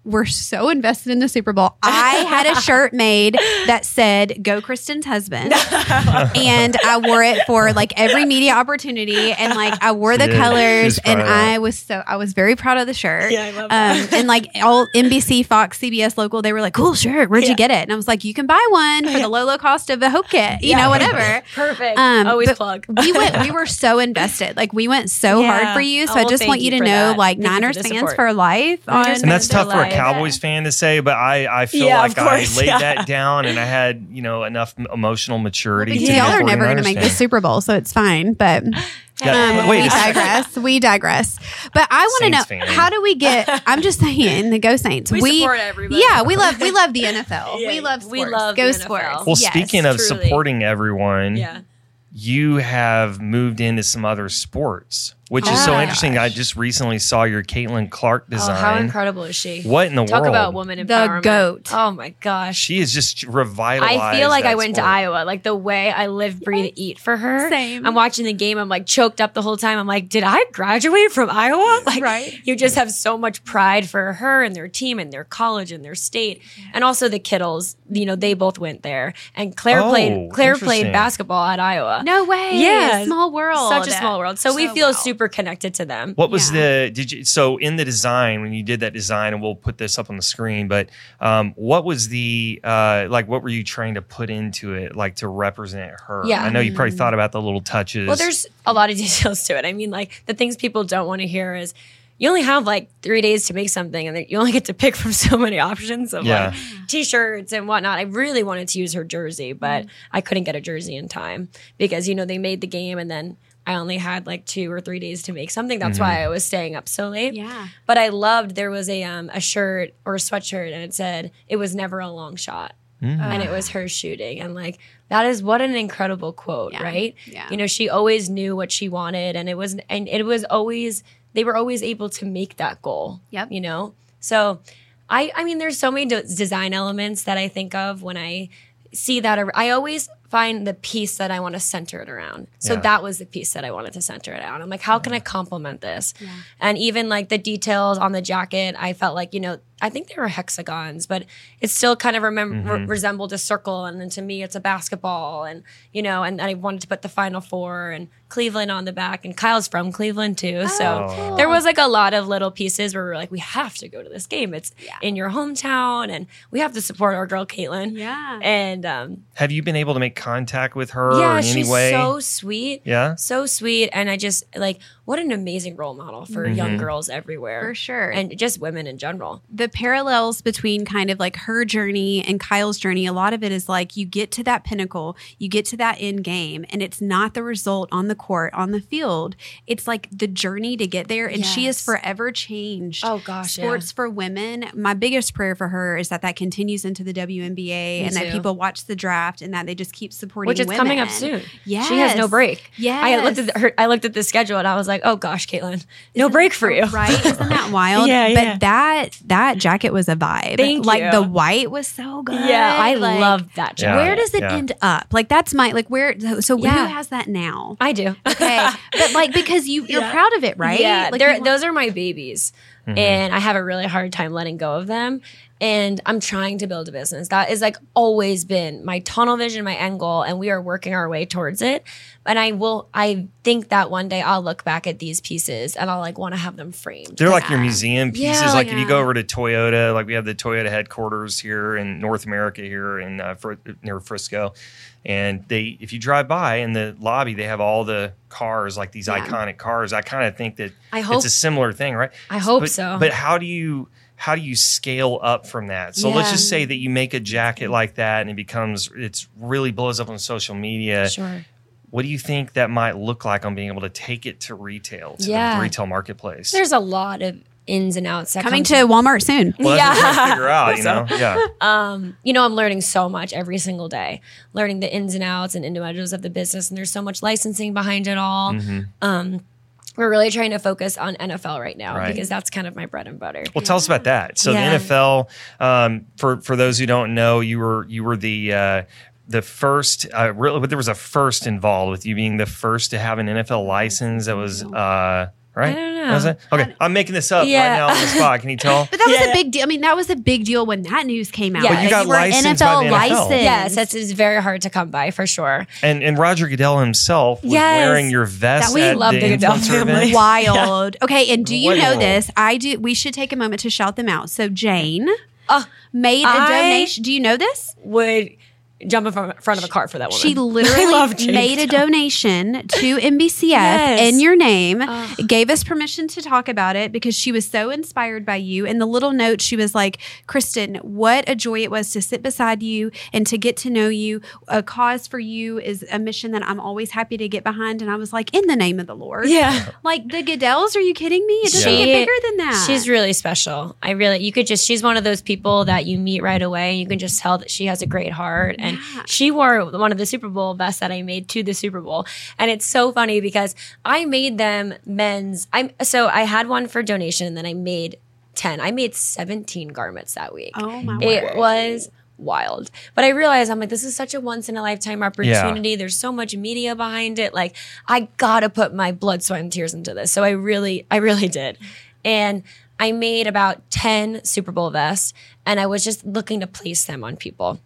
were so invested in the Super Bowl. I had a shirt made that said "Go Kristen's husband," and I wore it for like every media opportunity, and like I wore the She did. She colors, was proud and of that. I was so I was very proud of the shirt. Yeah, I love that. Um, and like all N B C, Fox, C B S local, they were like, "Cool shirt, where'd Yeah. you get it?" And I was like, "You can buy one for the low low cost of a Hope kit, you Yeah. know, whatever." Perfect. Um, Always but plug. we went. We were so invested. Like we went so Yeah. hard for you. So Oh, I well, just thank want you you to for know, that. like Thank you for Niners the fans support. for life. On, Niners And that's They're tough for a live. Cowboys fan to say, but I, I feel Yeah, like of course, I laid yeah. that down and I had, you know, enough m- emotional maturity. because to be y'all a are never going to 49ers make fan. the Super Bowl, so it's fine. But Yeah, um, wait we a second. digress. We digress. But I want to know, Saints fan. how do we get? I'm just saying, the Go Saints. We support everybody. Yeah, we love we love the N F L. Yeah, we love sports. we love Go the N F L. Sports. Well, Yes. speaking of truly. supporting everyone, Yeah. you have moved into some other sports, which is so Oh, interesting. I gosh. just recently saw your Caitlin Clark design. Oh, how incredible is she? What in the Talk world? about woman The empowerment. goat. Oh my gosh. She is just revitalized. I feel like that I went sport. to Iowa. Like the way I live, breathe, eat for her. Same. I'm watching the game. I'm like choked up the whole time. I'm like, did I graduate from Iowa? Like, Right. You just have so much pride for her and their team and their college and their state, and also the Kittles. You know, they both went there. And Claire Oh, played. Claire played interesting. basketball at Iowa. No way. Yeah. Small world. Such a small world. So, we So feel wow. super connected to them. What was Yeah. the did you so in the design when you did that design, and we'll put this up on the screen, but um, what was the uh, like what were you trying to put into it like to represent her? Yeah. I know you probably thought about the little touches. Well, there's a lot of details to it. I mean, like the things people don't want to hear is you only have like three days to make something, and then you only get to pick from so many options of Yeah. like t-shirts and whatnot. I really wanted to use her jersey, but I couldn't get a jersey in time because you know they made the game, and then I only had like two or three days to make something. That's why I was staying up so late. Yeah. But I loved there was a um, a shirt or a sweatshirt, and it said it was never a long shot. Mm. And it was her shooting. And like, that is what an incredible quote, Yeah. right? Yeah. You know, she always knew what she wanted, and it was, and it was always, they were always able to make that goal. Yep. You know? So I, I mean, there's so many de- design elements that I think of when I see that. ar- I always find the piece that I want to center it around. So Yeah. that was the piece that I wanted to center it on. I'm like, how can I complement this? And even like the details on the jacket, I felt like, you know, I think they were hexagons, but it still kind of remem- re- resembled a circle. And then to me, it's a basketball. And, you know, and I wanted to put the Final Four and Cleveland on the back. And Kyle's from Cleveland too. so cool. there was like a lot of little pieces where we were like, we have to go to this game. It's in your hometown and we have to support our girl, Caitlin. Yeah. And um, Have you been able to make contact with her yeah, in any she's way? so sweet. Yeah? So sweet. And I just like, what an amazing role model for young girls everywhere. For sure. And just women in general. The parallels between kind of like her journey and Kyle's journey, a lot of it is like you get to that pinnacle, you get to that end game, and it's not the result on the court, on the field. It's like the journey to get there. And she has Yes. forever changed Oh, gosh, yeah. sports for women. My biggest prayer for her is that that continues into the W N B A Me and that too. people watch the draft and that they just keep supporting Which is women. coming up soon. Yes. She has no break. Yes. I looked at the, her, I looked at the schedule and I was like, oh gosh, Caitlin, no break for you. Right? Isn't that wild? Yeah, but yeah. that that jacket was a vibe. Thank like you. the white was so good. Yeah, I Like, love that Yeah. jacket. Where does it yeah. end up? Like that's my like where so Yeah. who has that now? I do. Okay. But like because you you're Yeah. proud of it, right? Yeah, Like they're, you want- those are my babies, and I have a really hard time letting go of them. And I'm trying to build a business. That is like always been my tunnel vision, my end goal, and we are working our way towards it. And I will. I think that one day I'll look back at these pieces and I'll like want to have them framed. They're like your museum Yeah, pieces. like if you yeah. go over to Toyota, like we have the Toyota headquarters here in North America, here in uh, Fr- near Frisco, and they, if you drive by in the lobby, they have all the cars, like these Yeah. iconic cars. I kind of think that I hope- it's a similar thing, right? I hope but, so. But how do you? How do you scale up from that? So let's Yeah. just say that you make a jacket like that and it becomes, it's really blows up on social media. Sure. What do you think that might look like on being able to take it to retail, to Yeah. the retail marketplace? There's a lot of ins and outs that coming come to Walmart soon. well, that's what we're trying to Yeah. figure out, you know? Yeah. um, you know, I'm learning so much every single day, learning the ins and outs and individuals of the business, and there's so much licensing behind it all. Mm-hmm. Um, we're really trying to focus on N F L right now Right. because that's kind of my bread and butter. Well, tell us about that. So the Yeah. N F L, um, for for those who don't know, you were you were the uh, the first. Uh, really, there was a first involved with you being the first to have an N F L license. That was. Uh, right? I don't know. Was it? Okay, I'm making this up Yeah. right now on the spot. Can you tell? But that was Yeah. a big deal. I mean, that was a big deal when that news came out. Yeah. But Like, you got were licensed N F L by the N F L. licensed. Yes, that's it's very hard to come by for sure. And and Roger Goodell himself was Yes. wearing your vest That we at love the the Goodell influencer family. event. Wild. Okay, and do you know Wild. this? I do. We should take a moment to shout them out. So Jane Oh, made a I- donation. Do you know this? would jump in front front of a car for that woman. She I literally love Jane made a Goodell. donation to N B C F Yes. in your name, Ugh. gave us permission to talk about it because she was so inspired by you. In the little note, she was like, Kristen, what a joy it was to sit beside you and to get to know you. A cause for you is a mission that I'm always happy to get behind. And I was like, in the name of the Lord. Yeah. Like the Goodells, are you kidding me? It doesn't She- get bigger than that. She's really special. I really, you could just, she's one of those people that you meet right away. You can just tell that she has a great heart. And Yeah. she wore one of the Super Bowl vests that I made to the Super Bowl. And it's so funny because I made them men's. I'm so I had one for donation, and then I made ten. I made seventeen garments that week. Oh my It word. was wild. But I realized I'm like, this is such a once in a lifetime opportunity. There's so much media behind it. Like, I gotta put my blood, sweat, and tears into this. So I really, I really did. And I made about ten Super Bowl vests, and I was just looking to place them on people.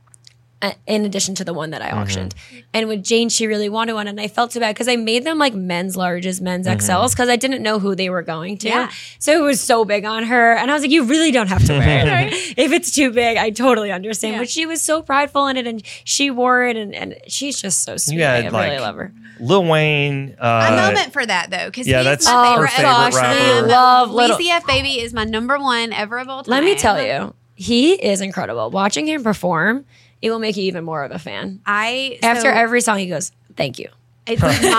uh, In addition to the one that I auctioned. And with Jane, she really wanted one. And I felt so bad because I made them like men's larges, men's X Ls, because I didn't know who they were going to. Yeah. So it was so big on her. And I was like, you really don't have to wear it. If it's too big, I totally understand. Yeah. But she was so prideful in it, and she wore it. And, and she's just so sweet. had, I like, really love her. Lil Wayne. Uh, a moment for that though, because yeah, he's that's my her favorite. favorite gosh, rapper. we love Little- Weezy F Baby is my number one ever of all time. Let me tell you, he is incredible. Watching him perform, it will make you even more of a fan. I After so every song, he goes, thank you. it's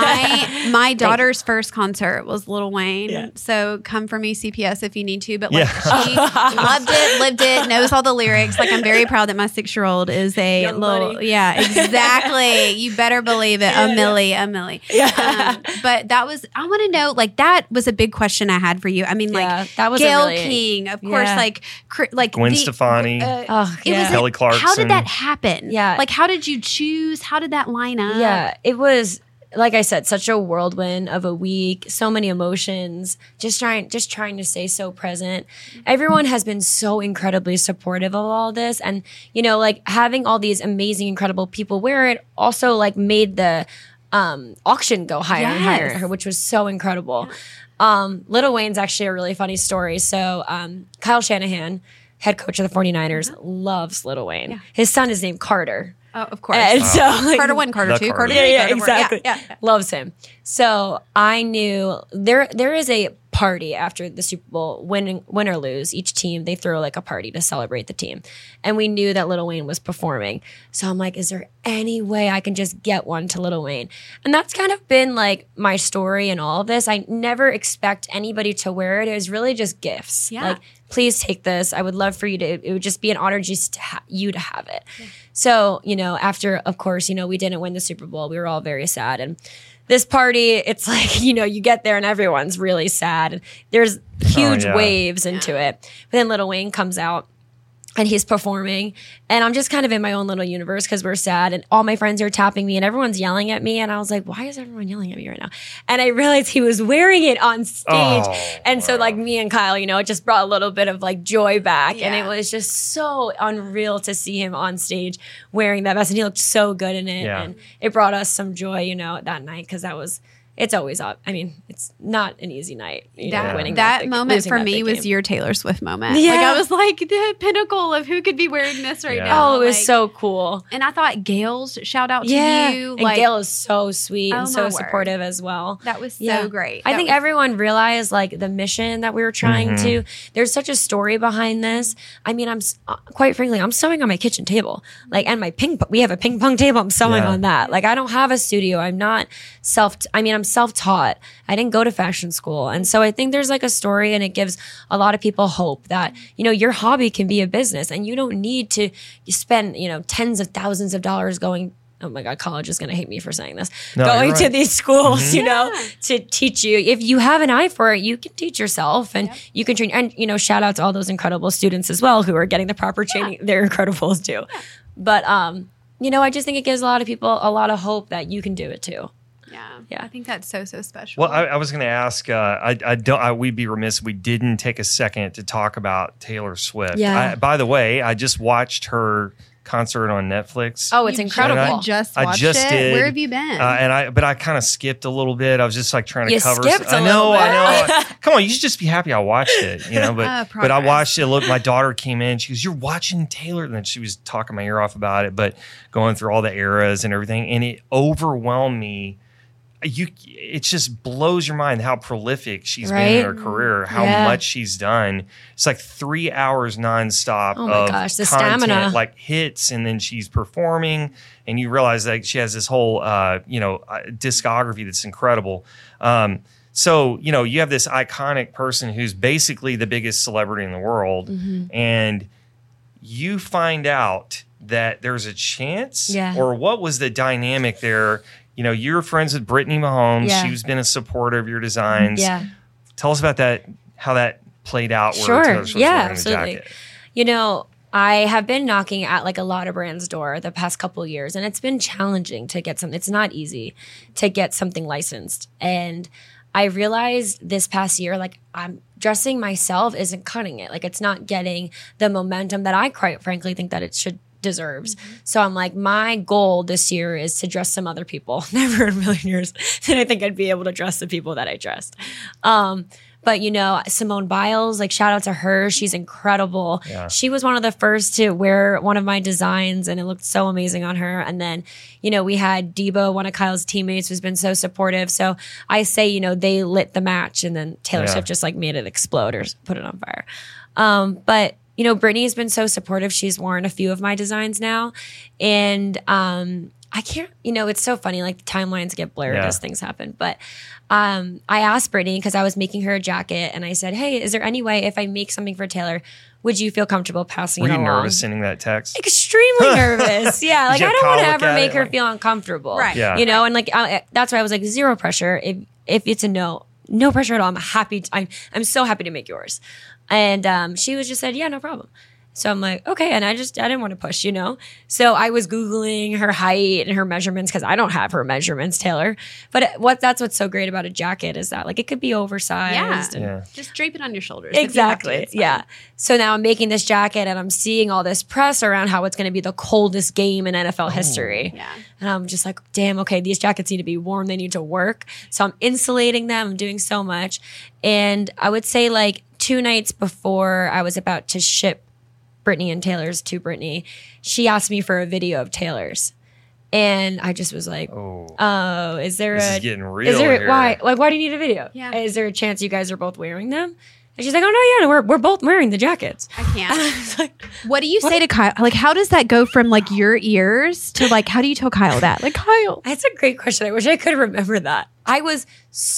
my my daughter's first concert was Lil Wayne. Yeah. So come for me, C P S, if you need to. But like Yeah. she loved it, lived it, knows all the lyrics. Like I'm very proud that my six year old is a Young little buddy. yeah, exactly. You better believe it. A Millie, a Millie. Yeah. Um, but that was I want to know like that was a big question I had for you. I mean like Yeah, that was a Gail really- King, of course, Yeah. like cr- like Gwen the- Stefani. uh, Oh, it yeah. was Kelly How Clarkson. did that happen? Yeah. Like, how did you choose? How did that line up? Yeah, it was like I said, such a whirlwind of a week. So many emotions. Just trying, just trying to stay so present. Everyone has been so incredibly supportive of all this, and you know, like having all these amazing, incredible people wear it also like made the um, auction go higher and higher, Yes. which was so incredible. Um, Little Wayne's actually a really funny story. So um, Kyle Shanahan, head coach of the 49ers, loves Little Wayne. Yeah. His son is named Carter. Oh, of course. And so, like, Carter one, Carter The two, Carter. Carter yeah, three, yeah, Carter four. exactly. Yeah, yeah. Loves him. So I knew there there is a party after the Super Bowl, win win or lose. Each team they throw like a party to celebrate the team, and we knew that Lil Wayne was performing. So I'm like, is there any way I can just get one to Lil Wayne? And that's kind of been like my story in all of this. I never expect anybody to wear it. It was really just gifts. Yeah. Like, please take this. I would love for you to. It would just be an honor just to ha- you to have it. So, you know, after, of course, you know, we didn't win the Super Bowl. We were all very sad. And this party, it's like, you know, you get there and everyone's really sad. And there's huge yeah. waves into it. But then Lil Wayne comes out and he's performing. And I'm just kind of in my own little universe because we're sad. And all my friends are tapping me and everyone's yelling at me. And I was like, why is everyone yelling at me right now? And I realized he was wearing it on stage. Oh, and so, wow. like, me and Kyle, you know, it just brought a little bit of like joy back. And Yeah. it was just so unreal to see him on stage wearing that vest. And he looked so good in it. Yeah. And it brought us some joy, you know, that night because that was. It's always up. I mean, it's not an easy night. You know, That, winning that big- moment losing for that me big was game. your Taylor Swift moment. Yeah. Like I was like the pinnacle of who could be wearing this right Yeah. now. Oh, it was Like, so cool. And I thought Gail's shout out to Yeah, you. and Like Gail is so sweet Oh, and my so word. supportive as well. that was so Yeah. great. I That think was- everyone realized like the mission that we were trying Mm-hmm. to. There's such a story behind this. I mean, I'm s- uh, quite frankly, I'm sewing on my kitchen table, like, and my ping. We have a ping pong table. I'm sewing Yeah. on that. Like, I don't have a studio. I'm not self. I mean, I'm self taught. I didn't go to fashion school, and so I think there's like a story, and it gives a lot of people hope that you know your hobby can be a business, and you don't need to spend you know tens of thousands of dollars going. Oh my God, college is going to hate me for saying this. No, going you're to right. these schools, you know, Yeah. to teach you. If you have an eye for it, you can teach yourself and you can train. And, you know, shout out to all those incredible students as well who are getting the proper training. They're incredibles too. But, um, you know, I just think it gives a lot of people a lot of hope that you can do it too. Yeah. Yeah. I think that's so, so special. Well, I, I was going to ask. Uh, I, I don't. I, we'd be remiss if we didn't take a second to talk about Taylor Swift. Yeah. I, by the way, I just watched her concert on Netflix. Oh, it's You incredible. And I- You just I watched just it? did. Where have you been? Uh, and I, but I kind of skipped a little bit. I was just like trying to You cover. skipped I a know, little bit. I know. Come on, you should just be happy I watched it, you know. But Uh, but I progress. watched it. Look, my daughter came in. She goes, "You're watching Taylor," and then she was talking my ear off about it, but going through all the eras and everything, and it overwhelmed me. You, it just blows your mind how prolific she's been in Right? her career, how Yeah. much she's done. It's like three hours nonstop Oh my of gosh, the content, stamina. like hits, and then she's performing, and you realize that she has this whole, uh, you know, uh, discography that's incredible. Um, so you know, you have this iconic person who's basically the biggest celebrity in the world, Mm-hmm. and you find out that there's a chance, Yeah. or what was the dynamic there? You know, you're friends with Brittany Mahomes. Yeah. She's been a supporter of your designs. Yeah. Tell us about that, how that played out. Where Sure. Taylor Swift's Yeah, wearing the absolutely. jacket. You know, I have been knocking at like a lot of brands' door the past couple of years, and it's been challenging to get something. It's not easy to get something licensed. And I realized this past year, like I'm dressing myself isn't cutting it. Like it's not getting the momentum that I quite frankly think that it should deserves. So I'm like, my goal this year is to dress some other people. Never in a million years did I think I'd be able to dress the people that I dressed. Um, but you know, Simone Biles, like shout out to her. She's incredible. Yeah. She was one of the first to wear one of my designs and it looked so amazing on her. And then, you know, we had Debo, one of Kyle's teammates, who's been so supportive. So I say, you know, they lit the match and then Taylor Yeah. Swift just like made it explode or put it on fire. Um, but you know, Brittany's been so supportive. She's worn a few of my designs now. And um, I can't, you know, it's so funny. Like the timelines get blurred Yeah. as things happen. But um, I asked Brittany because I was making her a jacket and I said, hey, is there any way if I make something for Taylor, would you feel comfortable passing Were it you along? nervous sending that text? Extremely nervous. Yeah. Like you I have don't want to Kyle look ever at make it, her like- feel uncomfortable. Right. Yeah. You know, and like I, that's why I was like, zero pressure. If, if it's a no, no pressure at all. I'm happy. To, I'm, I'm so happy to make yours. And um, she was just said, yeah, no problem. So I'm like, okay. And I just, I didn't want to push, you know? So I was Googling her height and her measurements because I don't have her measurements, Taylor. But it- what that's what's so great about a jacket is that like it could be oversized. Yeah. and- Yeah. Just drape it on your shoulders. if you have to, Exactly. it's fine. Yeah. So now I'm making this jacket and I'm seeing all this press around how it's going to be the coldest game in N F L history. Yeah. And I'm just like, damn, okay, these jackets need to be warm. They need to work. So I'm insulating them. I'm doing so much. And I would say like two nights before I was about to ship Brittany and Taylor's to Brittany, she asked me for a video of Taylor's. And I just was like, Oh, oh, is there this a is getting real is there here. why like why do you need a video? Yeah. Is there a chance you guys are both wearing them? And she's like, oh no, yeah, we're we're both wearing the jackets. I can't. It's like, What do you say to Kyle? Like, how does that go from like your ears to like, how do you tell Kyle that? Like, Kyle. that's a great question. I wish I could remember that. I was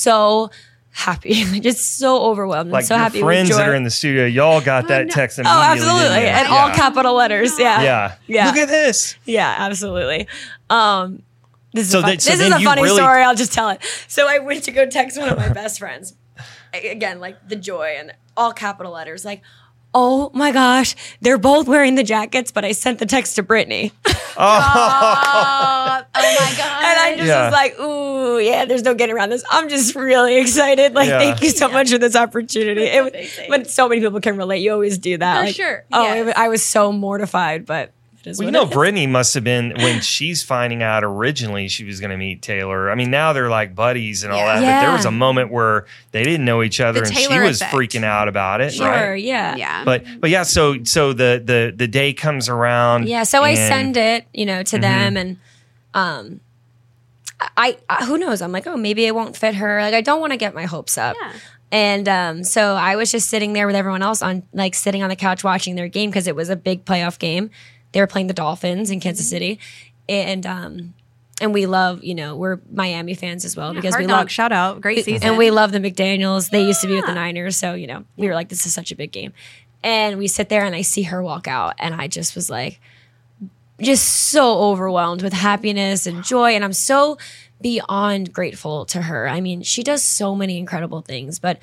so happy, just so overwhelmed, Like and so your happy friends with joy. that are in the studio, y'all got that no. text Oh, immediately. absolutely, didn't you? and yeah. all capital letters. Yeah, Yeah. Yeah. Look at this. Yeah, absolutely. Um, this is So a, fun, that- so this then is a you funny really- story. I'll just tell it. So I went to go text one of my best friends. A- Again, like the joy and all capital letters. Like, oh my gosh, they're both wearing the jackets, but I sent the text to Brittany. Oh, oh my god. And I just Yeah. was like, ooh, yeah, there's no getting around this. I'm just really excited. Like, Yeah. thank you so much for this opportunity. That's It, was- amazing. but so many people can relate. You always do that. For Like, sure. Oh, Yes. it was- I was so mortified, but it is Well, you what know, it is. Brittany must have been when she's finding out originally she was going to meet Taylor. I mean, now they're like buddies and all Yeah. that, but there Yeah. was a moment where they didn't know each other, The and she Taylor was effect. freaking out about it, Sure, right? yeah. yeah. But but yeah, so so the the the day comes around. Yeah, so I and- send it, you know, to Mm-hmm. them, and um, I, I who knows? I'm like, oh, maybe it won't fit her. Like, I don't want to get my hopes up. Yeah. And um, so I was just sitting there with everyone else on, like, sitting on the couch watching their game because it was a big playoff game. They were playing the Dolphins in Kansas City, and um, and we love, you know, we're Miami fans as well because Hard we Knocks, love shout out, great season. and we love the McDaniels. They used to be with the Yeah. Niners, so you know, we were like, this is such a big game. And we sit there and I see her walk out, and I just was like, just so overwhelmed with happiness and joy. And I'm so beyond grateful to her. I mean, she does so many incredible things, but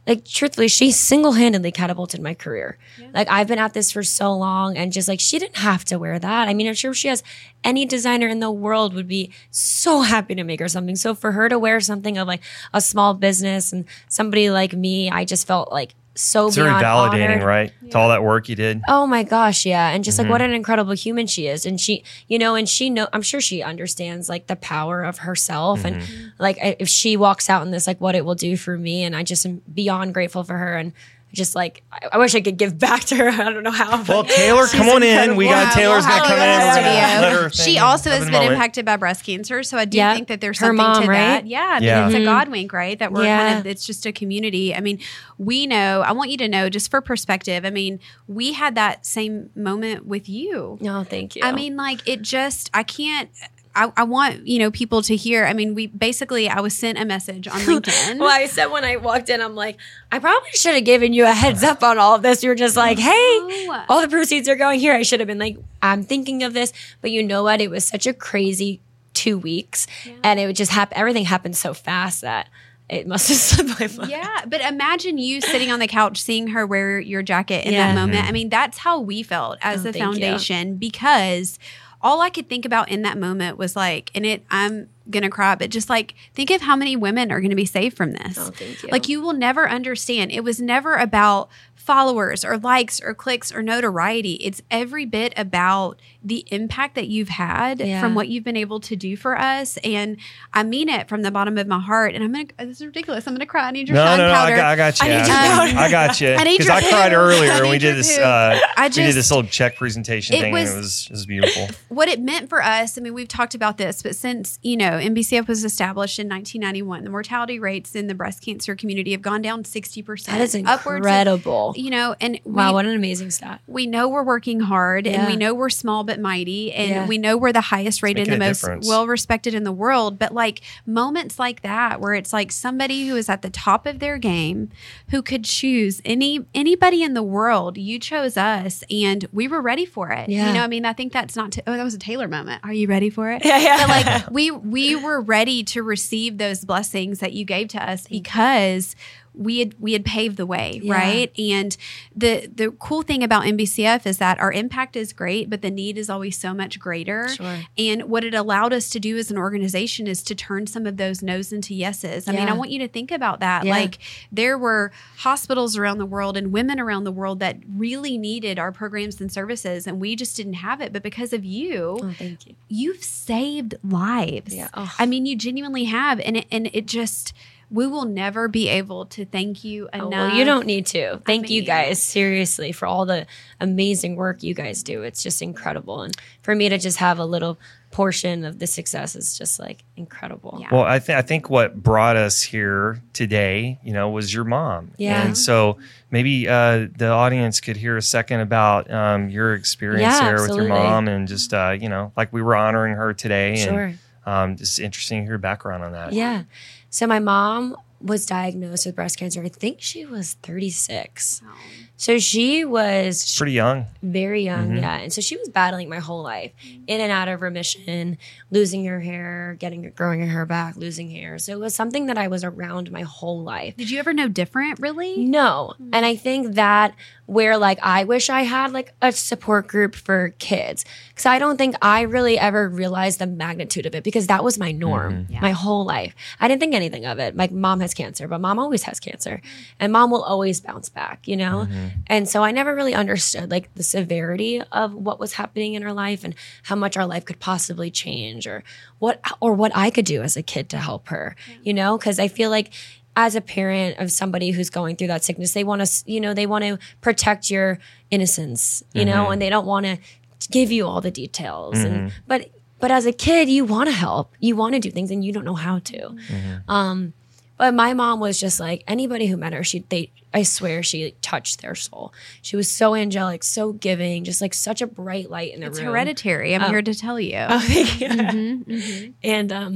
like truthfully, she single-handedly catapulted my career. Yeah. Like I've been at this for so long, and just like she didn't have to wear that. I mean, I'm sure she has any designer in the world would be so happy to make her something. So for her to wear something of like a small business and somebody like me, I just felt like so it's very beyond validating, honored. right? Yeah. To all that work you did. Oh my gosh, yeah. And just mm-hmm. like what an incredible human she is. And she, you know, and she know I'm sure she understands like the power of herself mm-hmm. and like if she walks out in this, like what it will do for me. And I just am beyond grateful for her. And just like I, I wish I could give back to her. I don't know how. Well, Taylor, come on incredible. in. We got yeah, Taylor's we'll gonna come in. We're gonna let her she also has been moment. impacted by breast cancer, so I do yep. think that there's her something mom, to right? that. Yeah, I mean, yeah. it's mm-hmm. a God wink, right? That we're yeah. kind of it's just a community. I mean, we know. I want you to know, just for perspective. I mean, we had that same moment with you. No, thank you. I mean, like it just. I can't. I, I want, you know, people to hear. I mean, we basically, I was sent a message on LinkedIn. Well, I said when I walked in, I'm like, I probably should have given you a heads up on all of this. You're just like, hey, Oh. all the proceeds are going here. I should have been like, I'm thinking of this. But you know what? It was such a crazy two weeks. Yeah. And it would just happen. Everything happened so fast that it must have slipped my mind. Yeah, but imagine you sitting on the couch seeing her wear your jacket in Yeah. that moment. I mean, that's how we felt as Oh, the thank foundation because all I could think about in that moment was like, and it, I'm gonna cry, but just like think of how many women are gonna be saved from this. Oh, thank you. Like you will never understand. It was never about followers or likes or clicks or notoriety. It's every bit about the impact that you've had Yeah. from what you've been able to do for us. And I mean it from the bottom of my heart. And I'm gonna, this is ridiculous. I'm gonna cry. I need your no, shine no, no, powder. I got, I got you. I need I, your powder. I got you. I need Because your I cried poo. earlier I when we need did your this. poo. Uh, I we did just- this little check presentation it thing, was- and it was it was beautiful. What it meant for us, I mean, we've talked about this, but since, you know, N B C F was established in nineteen ninety-one, the mortality rates in the breast cancer community have gone down sixty percent. That is Upwards incredible. of, you know, and Wow, we, what an amazing stat. we know we're working hard and Yeah. we know we're small but mighty and Yeah. we know we're the highest rated making and the a most difference. well respected in the world. But like moments like that where it's like somebody who is at the top of their game who could choose any anybody in the world, you chose us and we were ready for it. Yeah. You know, I mean, I think that's not, t- oh, that was a Taylor moment. Are you ready for it? Yeah, yeah. But like we we were ready to receive those blessings that you gave to us because we had we had paved the way, Yeah. right? And the the cool thing about N B C F is that our impact is great, but the need is always so much greater. Sure. And what it allowed us to do as an organization is to turn some of those no's into yeses. I mean, Yeah. I want you to think about that. Yeah. Like there were hospitals around the world and women around the world that really needed our programs and services, and we just didn't have it. But because of you, Oh, thank you. you've saved lives. Yeah. Oh. I mean, you genuinely have. And it, and it just, we will never be able to thank you enough. Oh, well, you don't need to. Thank you mean- guys, seriously, for all the amazing work you guys do. It's just incredible. And for me to just have a little portion of the success is just like incredible. Yeah. Well, I, th- I think what brought us here today, you know, was your mom. Yeah. And so maybe uh, the audience could hear a second about um, your experience Yeah, there absolutely. with your mom and just, uh, you know, like we were honoring her today. Sure. And um, just interesting to hear your background on that. Yeah. So my mom was diagnosed with breast cancer. I think she was thirty-six. Oh. So she was Pretty young. very young, Mhm. yeah. And so she was battling my whole life, in and out of remission, losing her hair, getting growing her hair back, losing hair. So it was something that I was around my whole life. Did you ever know different, really? No. And I think that where like I wish I had like a support group for kids, because I don't think I really ever realized the magnitude of it, because that was my norm Yeah. my whole life. I didn't think anything of it. Like mom has cancer, but mom always has cancer, and mom will always bounce back, you know? And so I never really understood like the severity of what was happening in her life and how much our life could possibly change, or what or what I could do as a kid to help her, you know? Because I feel like as a parent of somebody who's going through that sickness, they want to, you know, they want to protect your innocence, you know, and they don't want to give you all the details. And but but as a kid, you want to help, you want to do things, and you don't know how to. Um, but my mom was just like anybody who met her, she they I swear she like, touched their soul. She was so angelic, so giving, just like such a bright light in the It's room. hereditary. I'm Oh. here to tell you. Oh, thank you. Mhm, mhm. And um,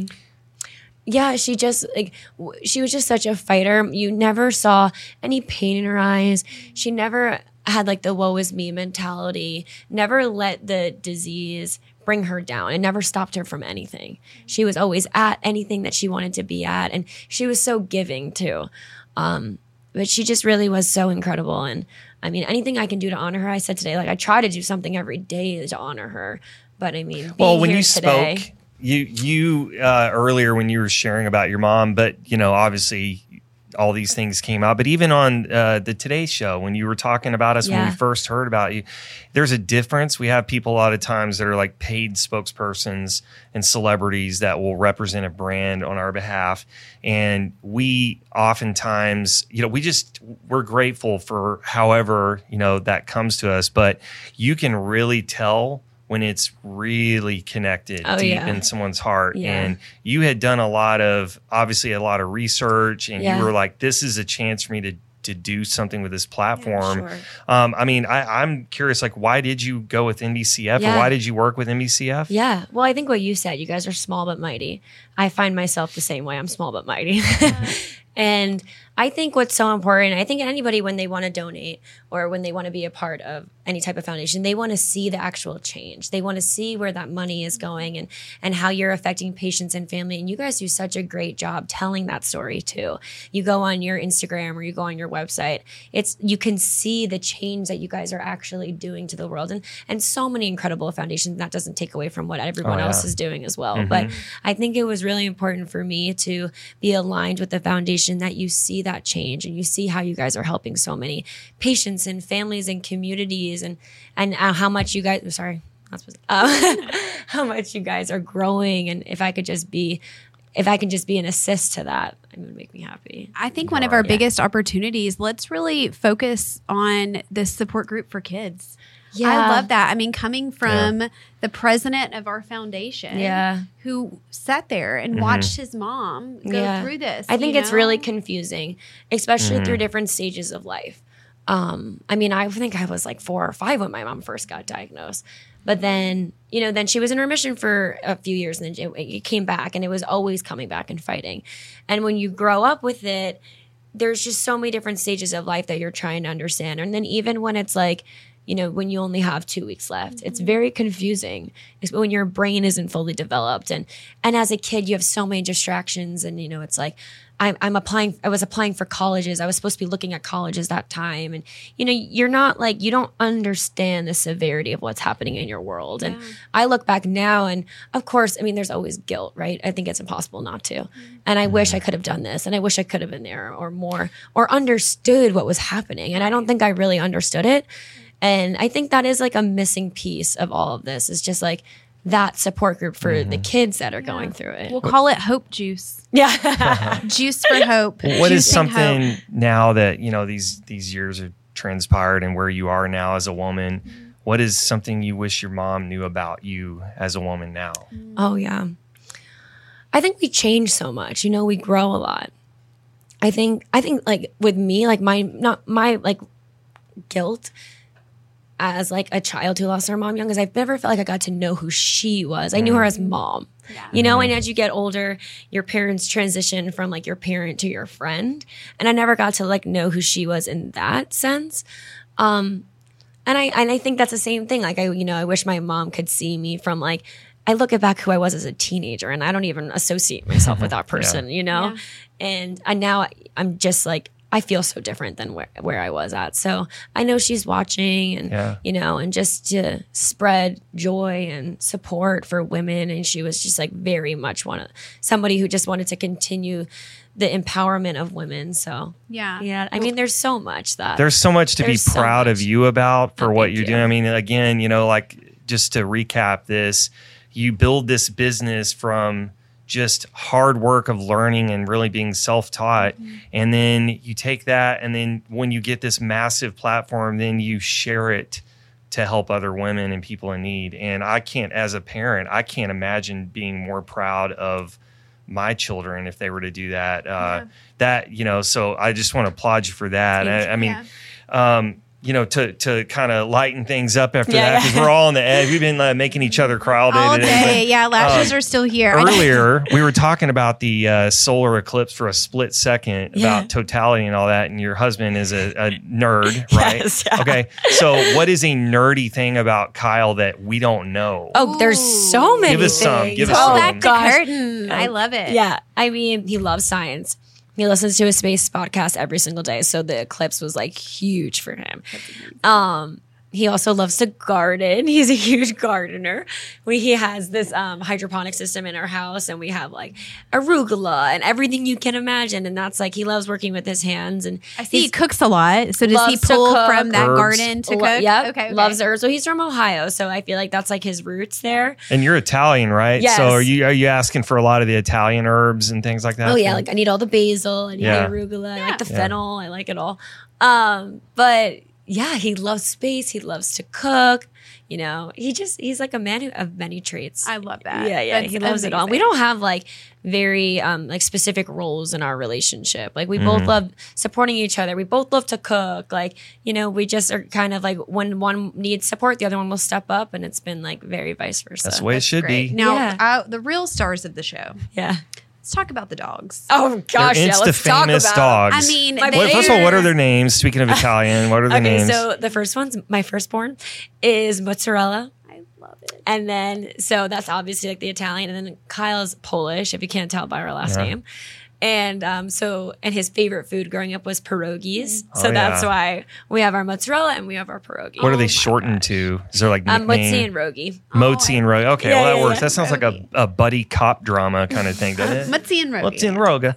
yeah, she just like w- she was just such a fighter. You never saw any pain in her eyes. She never had like the woe is me mentality. Never let the disease bring her down. It never stopped her from anything. She was always at anything that she wanted to be at, and she was so giving too. Um, but she just really was so incredible. And I mean, anything I can do to honor her, I said today, like I try to do something every day to honor her. But I mean, well, when here you today, spoke, you you uh, earlier when you were sharing about your mom, but you know, obviously all these things came out. But even on uh, the Today Show, when you were talking about us, Yeah. when we first heard about you, there's a difference. We have people a lot of times that are like paid spokespersons and celebrities that will represent a brand on our behalf. And we oftentimes, you know, we just, we're grateful for however, you know, that comes to us. But you can really tell when it's really connected Oh, deep yeah. in someone's heart. Yeah. And you had done a lot of, obviously a lot of research, and Yeah. you were like, this is a chance for me to to do something with this platform. sure. Um, I mean, I, I'm curious, like, why did you go with N B C F, Yeah. or why did you work with N B C F? Yeah. Well, I think what you said, you guys are small but mighty. I find myself the same way. I'm small but mighty. And I think what's so important, I think anybody, when they want to donate or when they want to be a part of any type of foundation, they want to see the actual change. They want to see where that money is going and, and how you're affecting patients and family. And you guys do such a great job telling that story too. You go on your Instagram or you go on your website, it's, you can see the change that you guys are actually doing to the world. And, and so many incredible foundations. That doesn't take away from what everyone Oh, yeah. else is doing as well. Mhm. But I think it was really important for me to be aligned with the foundation, that you see that change and you see how you guys are helping so many patients and families and communities, and and uh, how much you guys, sorry, not supposed to, uh, how much you guys are growing. And if I could just be, if I can just be an assist to that, it would make me happy. I think one of our Yeah. biggest opportunities, let's really focus on this support group for kids. Yeah. I love that. I mean, coming from the president of our foundation, Yeah. who sat there and watched his mom go Yeah. through this. I think you it's know? really confusing, especially Mm-hmm. through different stages of life. Um, I mean, I think I was like four or five when my mom first got diagnosed. But then, you know, then she was in remission for a few years, and then it, it came back, and it was always coming back and fighting. And when you grow up with it, there's just so many different stages of life that you're trying to understand. And then even when it's like, you know, when you only have two weeks left, it's very confusing. It's when your brain isn't fully developed. And and as a kid, you have so many distractions. And, you know, it's like, I'm, I'm applying, I was applying for colleges. I was supposed to be looking at colleges that time. And, you know, you're not like, you don't understand the severity of what's happening in your world. And I look back now, and of course, I mean, there's always guilt, right? I think it's impossible not to. And I wish I could have done this, and I wish I could have been there or more, or understood what was happening. And I don't think I really understood it. And I think that is like a missing piece of all of this, is just like that support group for the kids that are going through it. We'll call it hope juice. Yeah. Juice for hope. What is Juicing something hope. now that, you know, these these years have transpired and where you are now as a woman? What is something you wish your mom knew about you as a woman now? Oh, yeah. I think we change so much. You know, we grow a lot. I think, I think like with me, like my, not my like guilt as like a child who lost her mom young, because I've never felt like I got to know who she was. I knew her as mom. You know, and as you get older, your parents transition from like your parent to your friend. And I never got to like know who she was in that sense. Um, and I and I think that's the same thing. Like I, you know, I wish my mom could see me from like, I look at back who I was as a teenager, and I don't even associate myself with that person, you know? Yeah. And and now I- I'm just like, I feel so different than where, where I was at. So I know she's watching, and, Yeah. you know, and just to spread joy and support for women. And she was just like very much one of somebody who just wanted to continue the empowerment of women. So Yeah. yeah, I mean, there's so much that There's so much to There's be so proud of much. you about for Oh, what thank you're you. doing. I mean, again, you know, like just to recap this, you build this business from just hard work of learning and really being self-taught. Mm-hmm. And then you take that, and then when you get this massive platform, then you share it to help other women and people in need. And I can't, as a parent, I can't imagine being more proud of my children if they were to do that. Uh, Yeah. That, you know, so I just want to applaud you for that. Thank I, I mean, Yeah. um, you know, to to kind of lighten things up after Yeah, that, because yeah. we're all on the edge. We've been uh, making each other cry all day All today. day. but, Yeah. Lashes um, are still here. I know. Earlier, we were talking about the uh, solar eclipse for a split second, Yeah. about totality and all that. And your husband is a, a nerd, right? Yes, yeah. Okay. So, what is a nerdy thing about Kyle that we don't know? Oh, there's so Ooh. many Give us some, things. give us oh, some. Back the gosh. curtain. I love it. Yeah. I mean, he loves science. He listens to a space podcast every single day. So the eclipse was like huge for him. Um, he also loves to garden. He's a huge gardener. We, he has this um, hydroponic system in our house, and we have like arugula and everything you can imagine. And that's like, he loves working with his hands. And I see he cooks a lot. So does he loves to pull cook. from that Herbs. garden to Lo- cook? Yep. Okay, okay. Loves herbs. So he's from Ohio. So I feel like that's like his roots there. And you're Italian, right? Yes. So are you are you asking for a lot of the Italian herbs and things like that? Oh yeah, like I need all the basil, I need Yeah. the arugula, I like the Yeah. fennel, I like it all. Um, but yeah, he loves space. He loves to cook. You know, he just he's like a man who, of many traits. I love that. Yeah, yeah, That's he loves it all. amazing. We don't have like very um like specific roles in our relationship. Like we both love supporting each other. We both love to cook. Like, you know, we just are kind of like when one needs support, the other one will step up, and it's been like very vice versa. That's the way it should Great. be. Now, Yeah. uh, the real stars of the show. Yeah. Let's talk about the dogs. Oh gosh, They're yeah. Let's talk insta-famous about. dogs. I mean, My they- What, first of all, what are their names? Speaking of Italian, what are their Okay, names? so the first one's my firstborn is mozzarella. I love it. And then, so that's obviously like the Italian. And then Kyle's Polish, if you can't tell by our last Yeah. name. And um, so, and his favorite food growing up was pierogies. Oh, so that's yeah. why we have our mozzarella and we have our pierogi. what are Oh they my shortened to? Is there like Um, nickname? Mozzi and Rogi. Mozzi and Roga. Okay, Yeah, well that yeah, works. yeah. That sounds like a, Rogi. a buddy cop drama kind of thing, doesn't it? Mutzi and Rogi. Mozzi and Roga.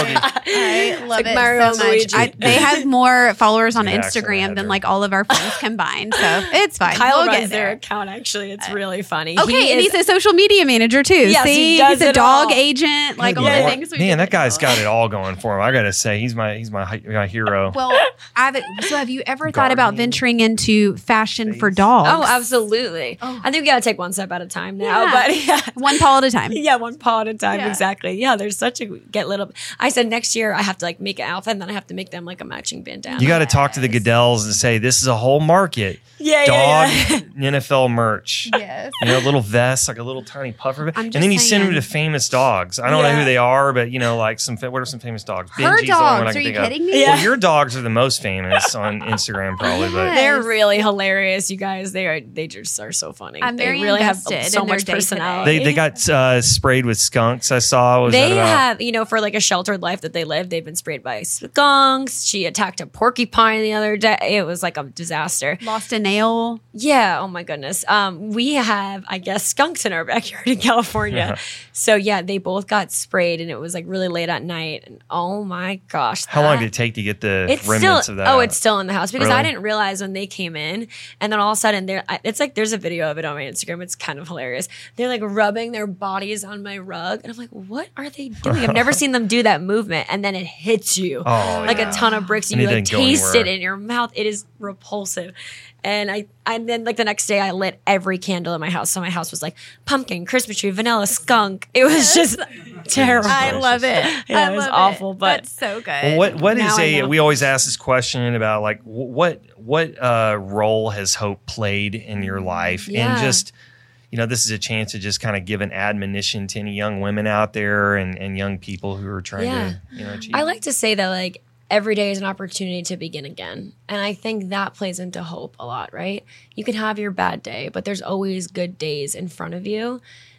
I, I love like it Mario so and much. Luigi. I, they have more followers on Good accent, Instagram than Heather. like all of our friends combined, so it's fine. Kyle we'll runs get their there. account, actually. It's really funny. Okay, He and is- he's a social media manager too. Yes, he See, does he's a it dog all. agent, like all Good the Lord. things. we Man, do. that guy's got it all going for him. I gotta say, he's my he's my hi- my hero. Well, I've, so have you ever thought about Gardening. venturing into fashion for Space. dogs? Oh, absolutely. Oh. I think we got to take one step at a time now. Yeah. But yeah. One paw at a time. Yeah, one paw at a time. Yeah. Exactly. Yeah, there's such a get little. I said next year I have to like make an outfit, and then I have to make them like a matching bandana. You got to talk to the Goodell's and say this is a whole market. yeah, Dog yeah, yeah. N F L merch. Yes. You know, little vest, like a little tiny puffer. I'm And just then you send them saying. to famous dogs. I don't know Yeah. who they are, but you know, like some. fa- What are some famous dogs? Her Benji's the only one I dogs. can Are you think of. kidding me? Yeah. Well, your dogs are the most famous on Instagram, probably. But Yes. They're really hilarious, you guys. They are. They just are so funny. I'm they very really have invested so in their much day personality. they they got uh, sprayed with skunks. I saw. What was that They about? have, you know, for like a sheltered life that they live, they've been sprayed by skunks. She attacked a porcupine the other day. It was like a disaster. Lost a nail. Yeah. Oh my goodness. Um, we have, I guess, skunks in our backyard in California. So yeah, they both got sprayed, and it was like really late at night. And oh my gosh, How long that- did it take to get the It's remnants still of that? oh, out? it's still in the house because I Really? didn't realize when they came in, and then all of a sudden they're. I- It's like there's a video of it on my Instagram. It's kind of hilarious. They're like rubbing their bodies on my rug, and I'm like, what are they doing? I've never seen them do that movement, and then it hits you Oh, like yeah. a ton of bricks, and And you it like didn't go taste it anywhere. in your mouth. It is repulsive. And I, and then like the next day, I lit every candle in my house. So my house was like pumpkin, Christmas tree, vanilla, skunk. It was just terrible. I love it. Yeah, I it was love awful, it. but- That's so good. Well, what what Now is I a? know. We always ask this question about like wh- what what uh, role has hope played in your life, Yeah. and just you know, this is a chance to just kind of give an admonition to any young women out there and, and young people who are trying Yeah. to you know achieve. I like to say that like every day is an opportunity to begin again. And I think that plays into hope a lot, right? You can have your bad day, but there's always good days in front of you.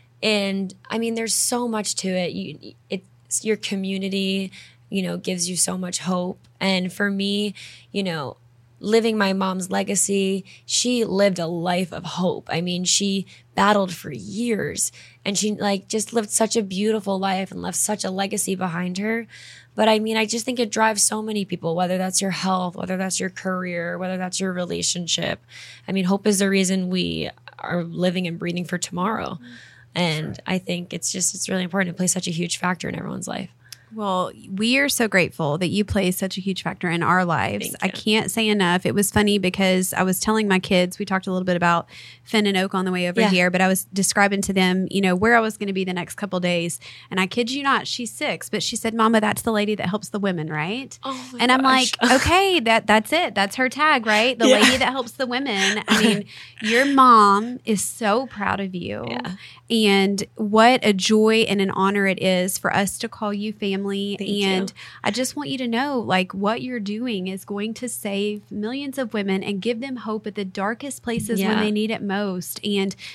And I mean, there's so much to it. You, it's your community, you know, gives you so much hope. And for me, you know, living my mom's legacy, she lived a life of hope. I mean, she battled for years and she like just lived such a beautiful life and left such a legacy behind her. But I mean, I just think it drives so many people, whether that's your health, whether that's your career, whether that's your relationship. I mean, hope is the reason we are living and breathing for tomorrow. And I think it's just, it's really important. It plays such a huge factor in everyone's life. Well, we are so grateful that you play such a huge factor in our lives. Thank I you. can't say enough. It was funny because I was telling my kids, we talked a little bit about Finn and Oak on the way over Yeah. here, but I was describing to them, you know, where I was going to be the next couple days. And I kid you not, she's six, but she said, Mama, that's the lady that helps the women, right? Oh my and I'm gosh. like, okay, that that's it. That's her tag, right? The Yeah. lady that helps the women. I mean, your mom is so proud of you. Yeah. And what a joy and an honor it is for us to call you family. Thank you. and I just want you to know, like, what you're doing is going to save millions of women and give them hope at the darkest places when Yeah. they need it most. And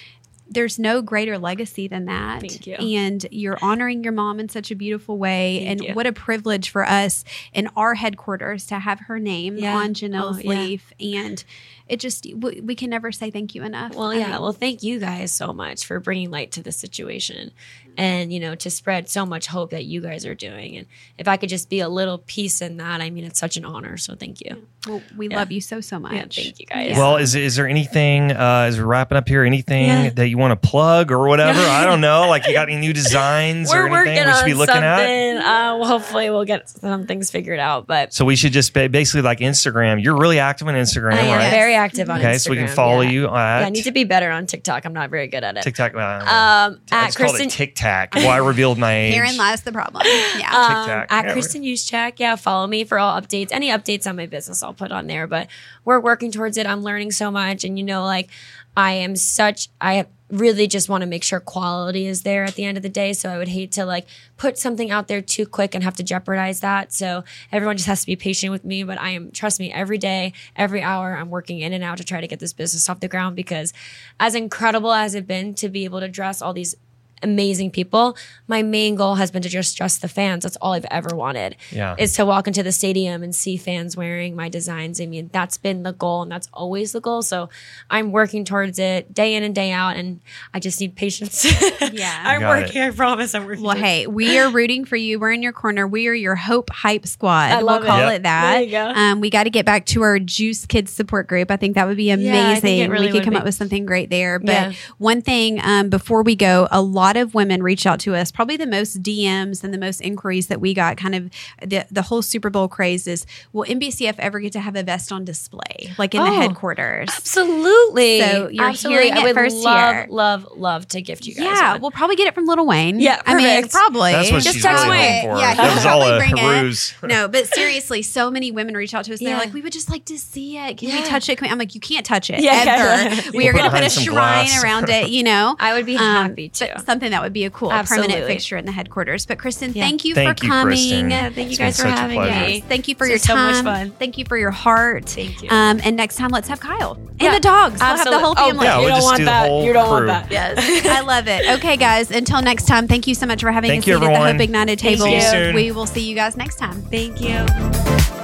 there's no greater legacy than that. Thank you. And you're honoring your mom in such a beautiful way. Thank and you. what a privilege for us in our headquarters to have her name Yeah. on Janelle's Oh, yeah. leaf. And it just, we, we can never say thank you enough. Well, I yeah. mean, Well, thank you guys so much for bringing light to the situation and, you know, to spread so much hope that you guys are doing. And if I could just be a little piece in that, I mean, it's such an honor. So thank you. well, we Yeah. love you so, so much. Yeah, thank you guys. Well, is is there anything uh, as we're wrapping up here? Anything Yeah. that you want to plug or whatever? I don't know. Like you got any new designs We're or anything working we should on be looking at? something. Uh, well, hopefully we'll get some things figured out. But So we should just ba- basically like Instagram. You're really active on Instagram, I am right? very active on Okay, Instagram. so we can follow yeah. you at Yeah, I need to be better on TikTok. I'm not very good at it. TikTok. Uh, Um, I at just called Kristen. it Tic Tac. Well, I revealed my age. Herein lies the problem. Yeah. Um, TikTok. at Yeah, Kristen Juszczyk. Yeah, follow me for all updates. Any updates on my business, I'll put on there. But we're working towards it. I'm learning so much, and you know, like I am such. I really just want to make sure quality is there at the end of the day. So I would hate to like put something out there too quick and have to jeopardize that. So everyone just has to be patient with me. But I am, trust me, every day, every hour, I'm working in and out to try to get this business off the ground because, as incredible as it's been to be able to dress all these amazing people, my main goal has been to just dress the fans. That's all I've ever wanted. Yeah. Is to walk into the stadium and see fans wearing my designs. I mean, that's been the goal and that's always the goal. So I'm working towards it day in and day out, and I just need patience. Yeah. I'm Got working. I promise I'm working. Well, hey, we are rooting for you. We're in your corner. We are your Hope Hype Squad. I love we'll call it. it, that. There you go. Um, we got to get back to our Juice Kids support group. I think that would be amazing. Yeah, I think it really we could would come be. up with something great there. But Yeah. one thing um, before we go, a lot of women reach out to us. Probably the most D Ms and the most inquiries that we got. Kind of the the whole Super Bowl craze is: will N B C F ever get to have a vest on display, like in the Oh, headquarters? Absolutely. So you're Absolutely. hearing I it would first love, here. love, love to gift you guys. Yeah, one. we'll probably get it from Lil Wayne. Yeah, I mean, perfect. probably. That's what Just she's text really me. hoping for. Yeah, that he'll was all probably a bring it. ruse. No, but seriously, so many women reach out to us. And Yeah. They're like, we would just like to see it. Can we Yeah. touch it? Can we? I'm like, you can't touch it Yeah. ever. We are We'll going to put put a behind some shrine glass. around it, you know? I would be Um, happy to. but something that would be a cool Absolutely. permanent fixture in the headquarters. But Kristen, Yeah. thank you Thank for you, coming. Kristen. Yeah, thank you It's guys been for such a having pleasure. me. Thank you for This your is so much time. fun. Thank you for your heart. Thank you. Um, and next time, let's have Kyle and Yeah. the dogs. We'll have the Absolutely. whole Oh, family. Yeah, you we'll don't just want do the that. whole You don't crew. want that. Yes, I love it. Okay, guys, until next time, thank you so much for having Thank a you, seat at the everyone. Hope Ignited Thank table. you. See you soon. We will see you guys next time. Thank you.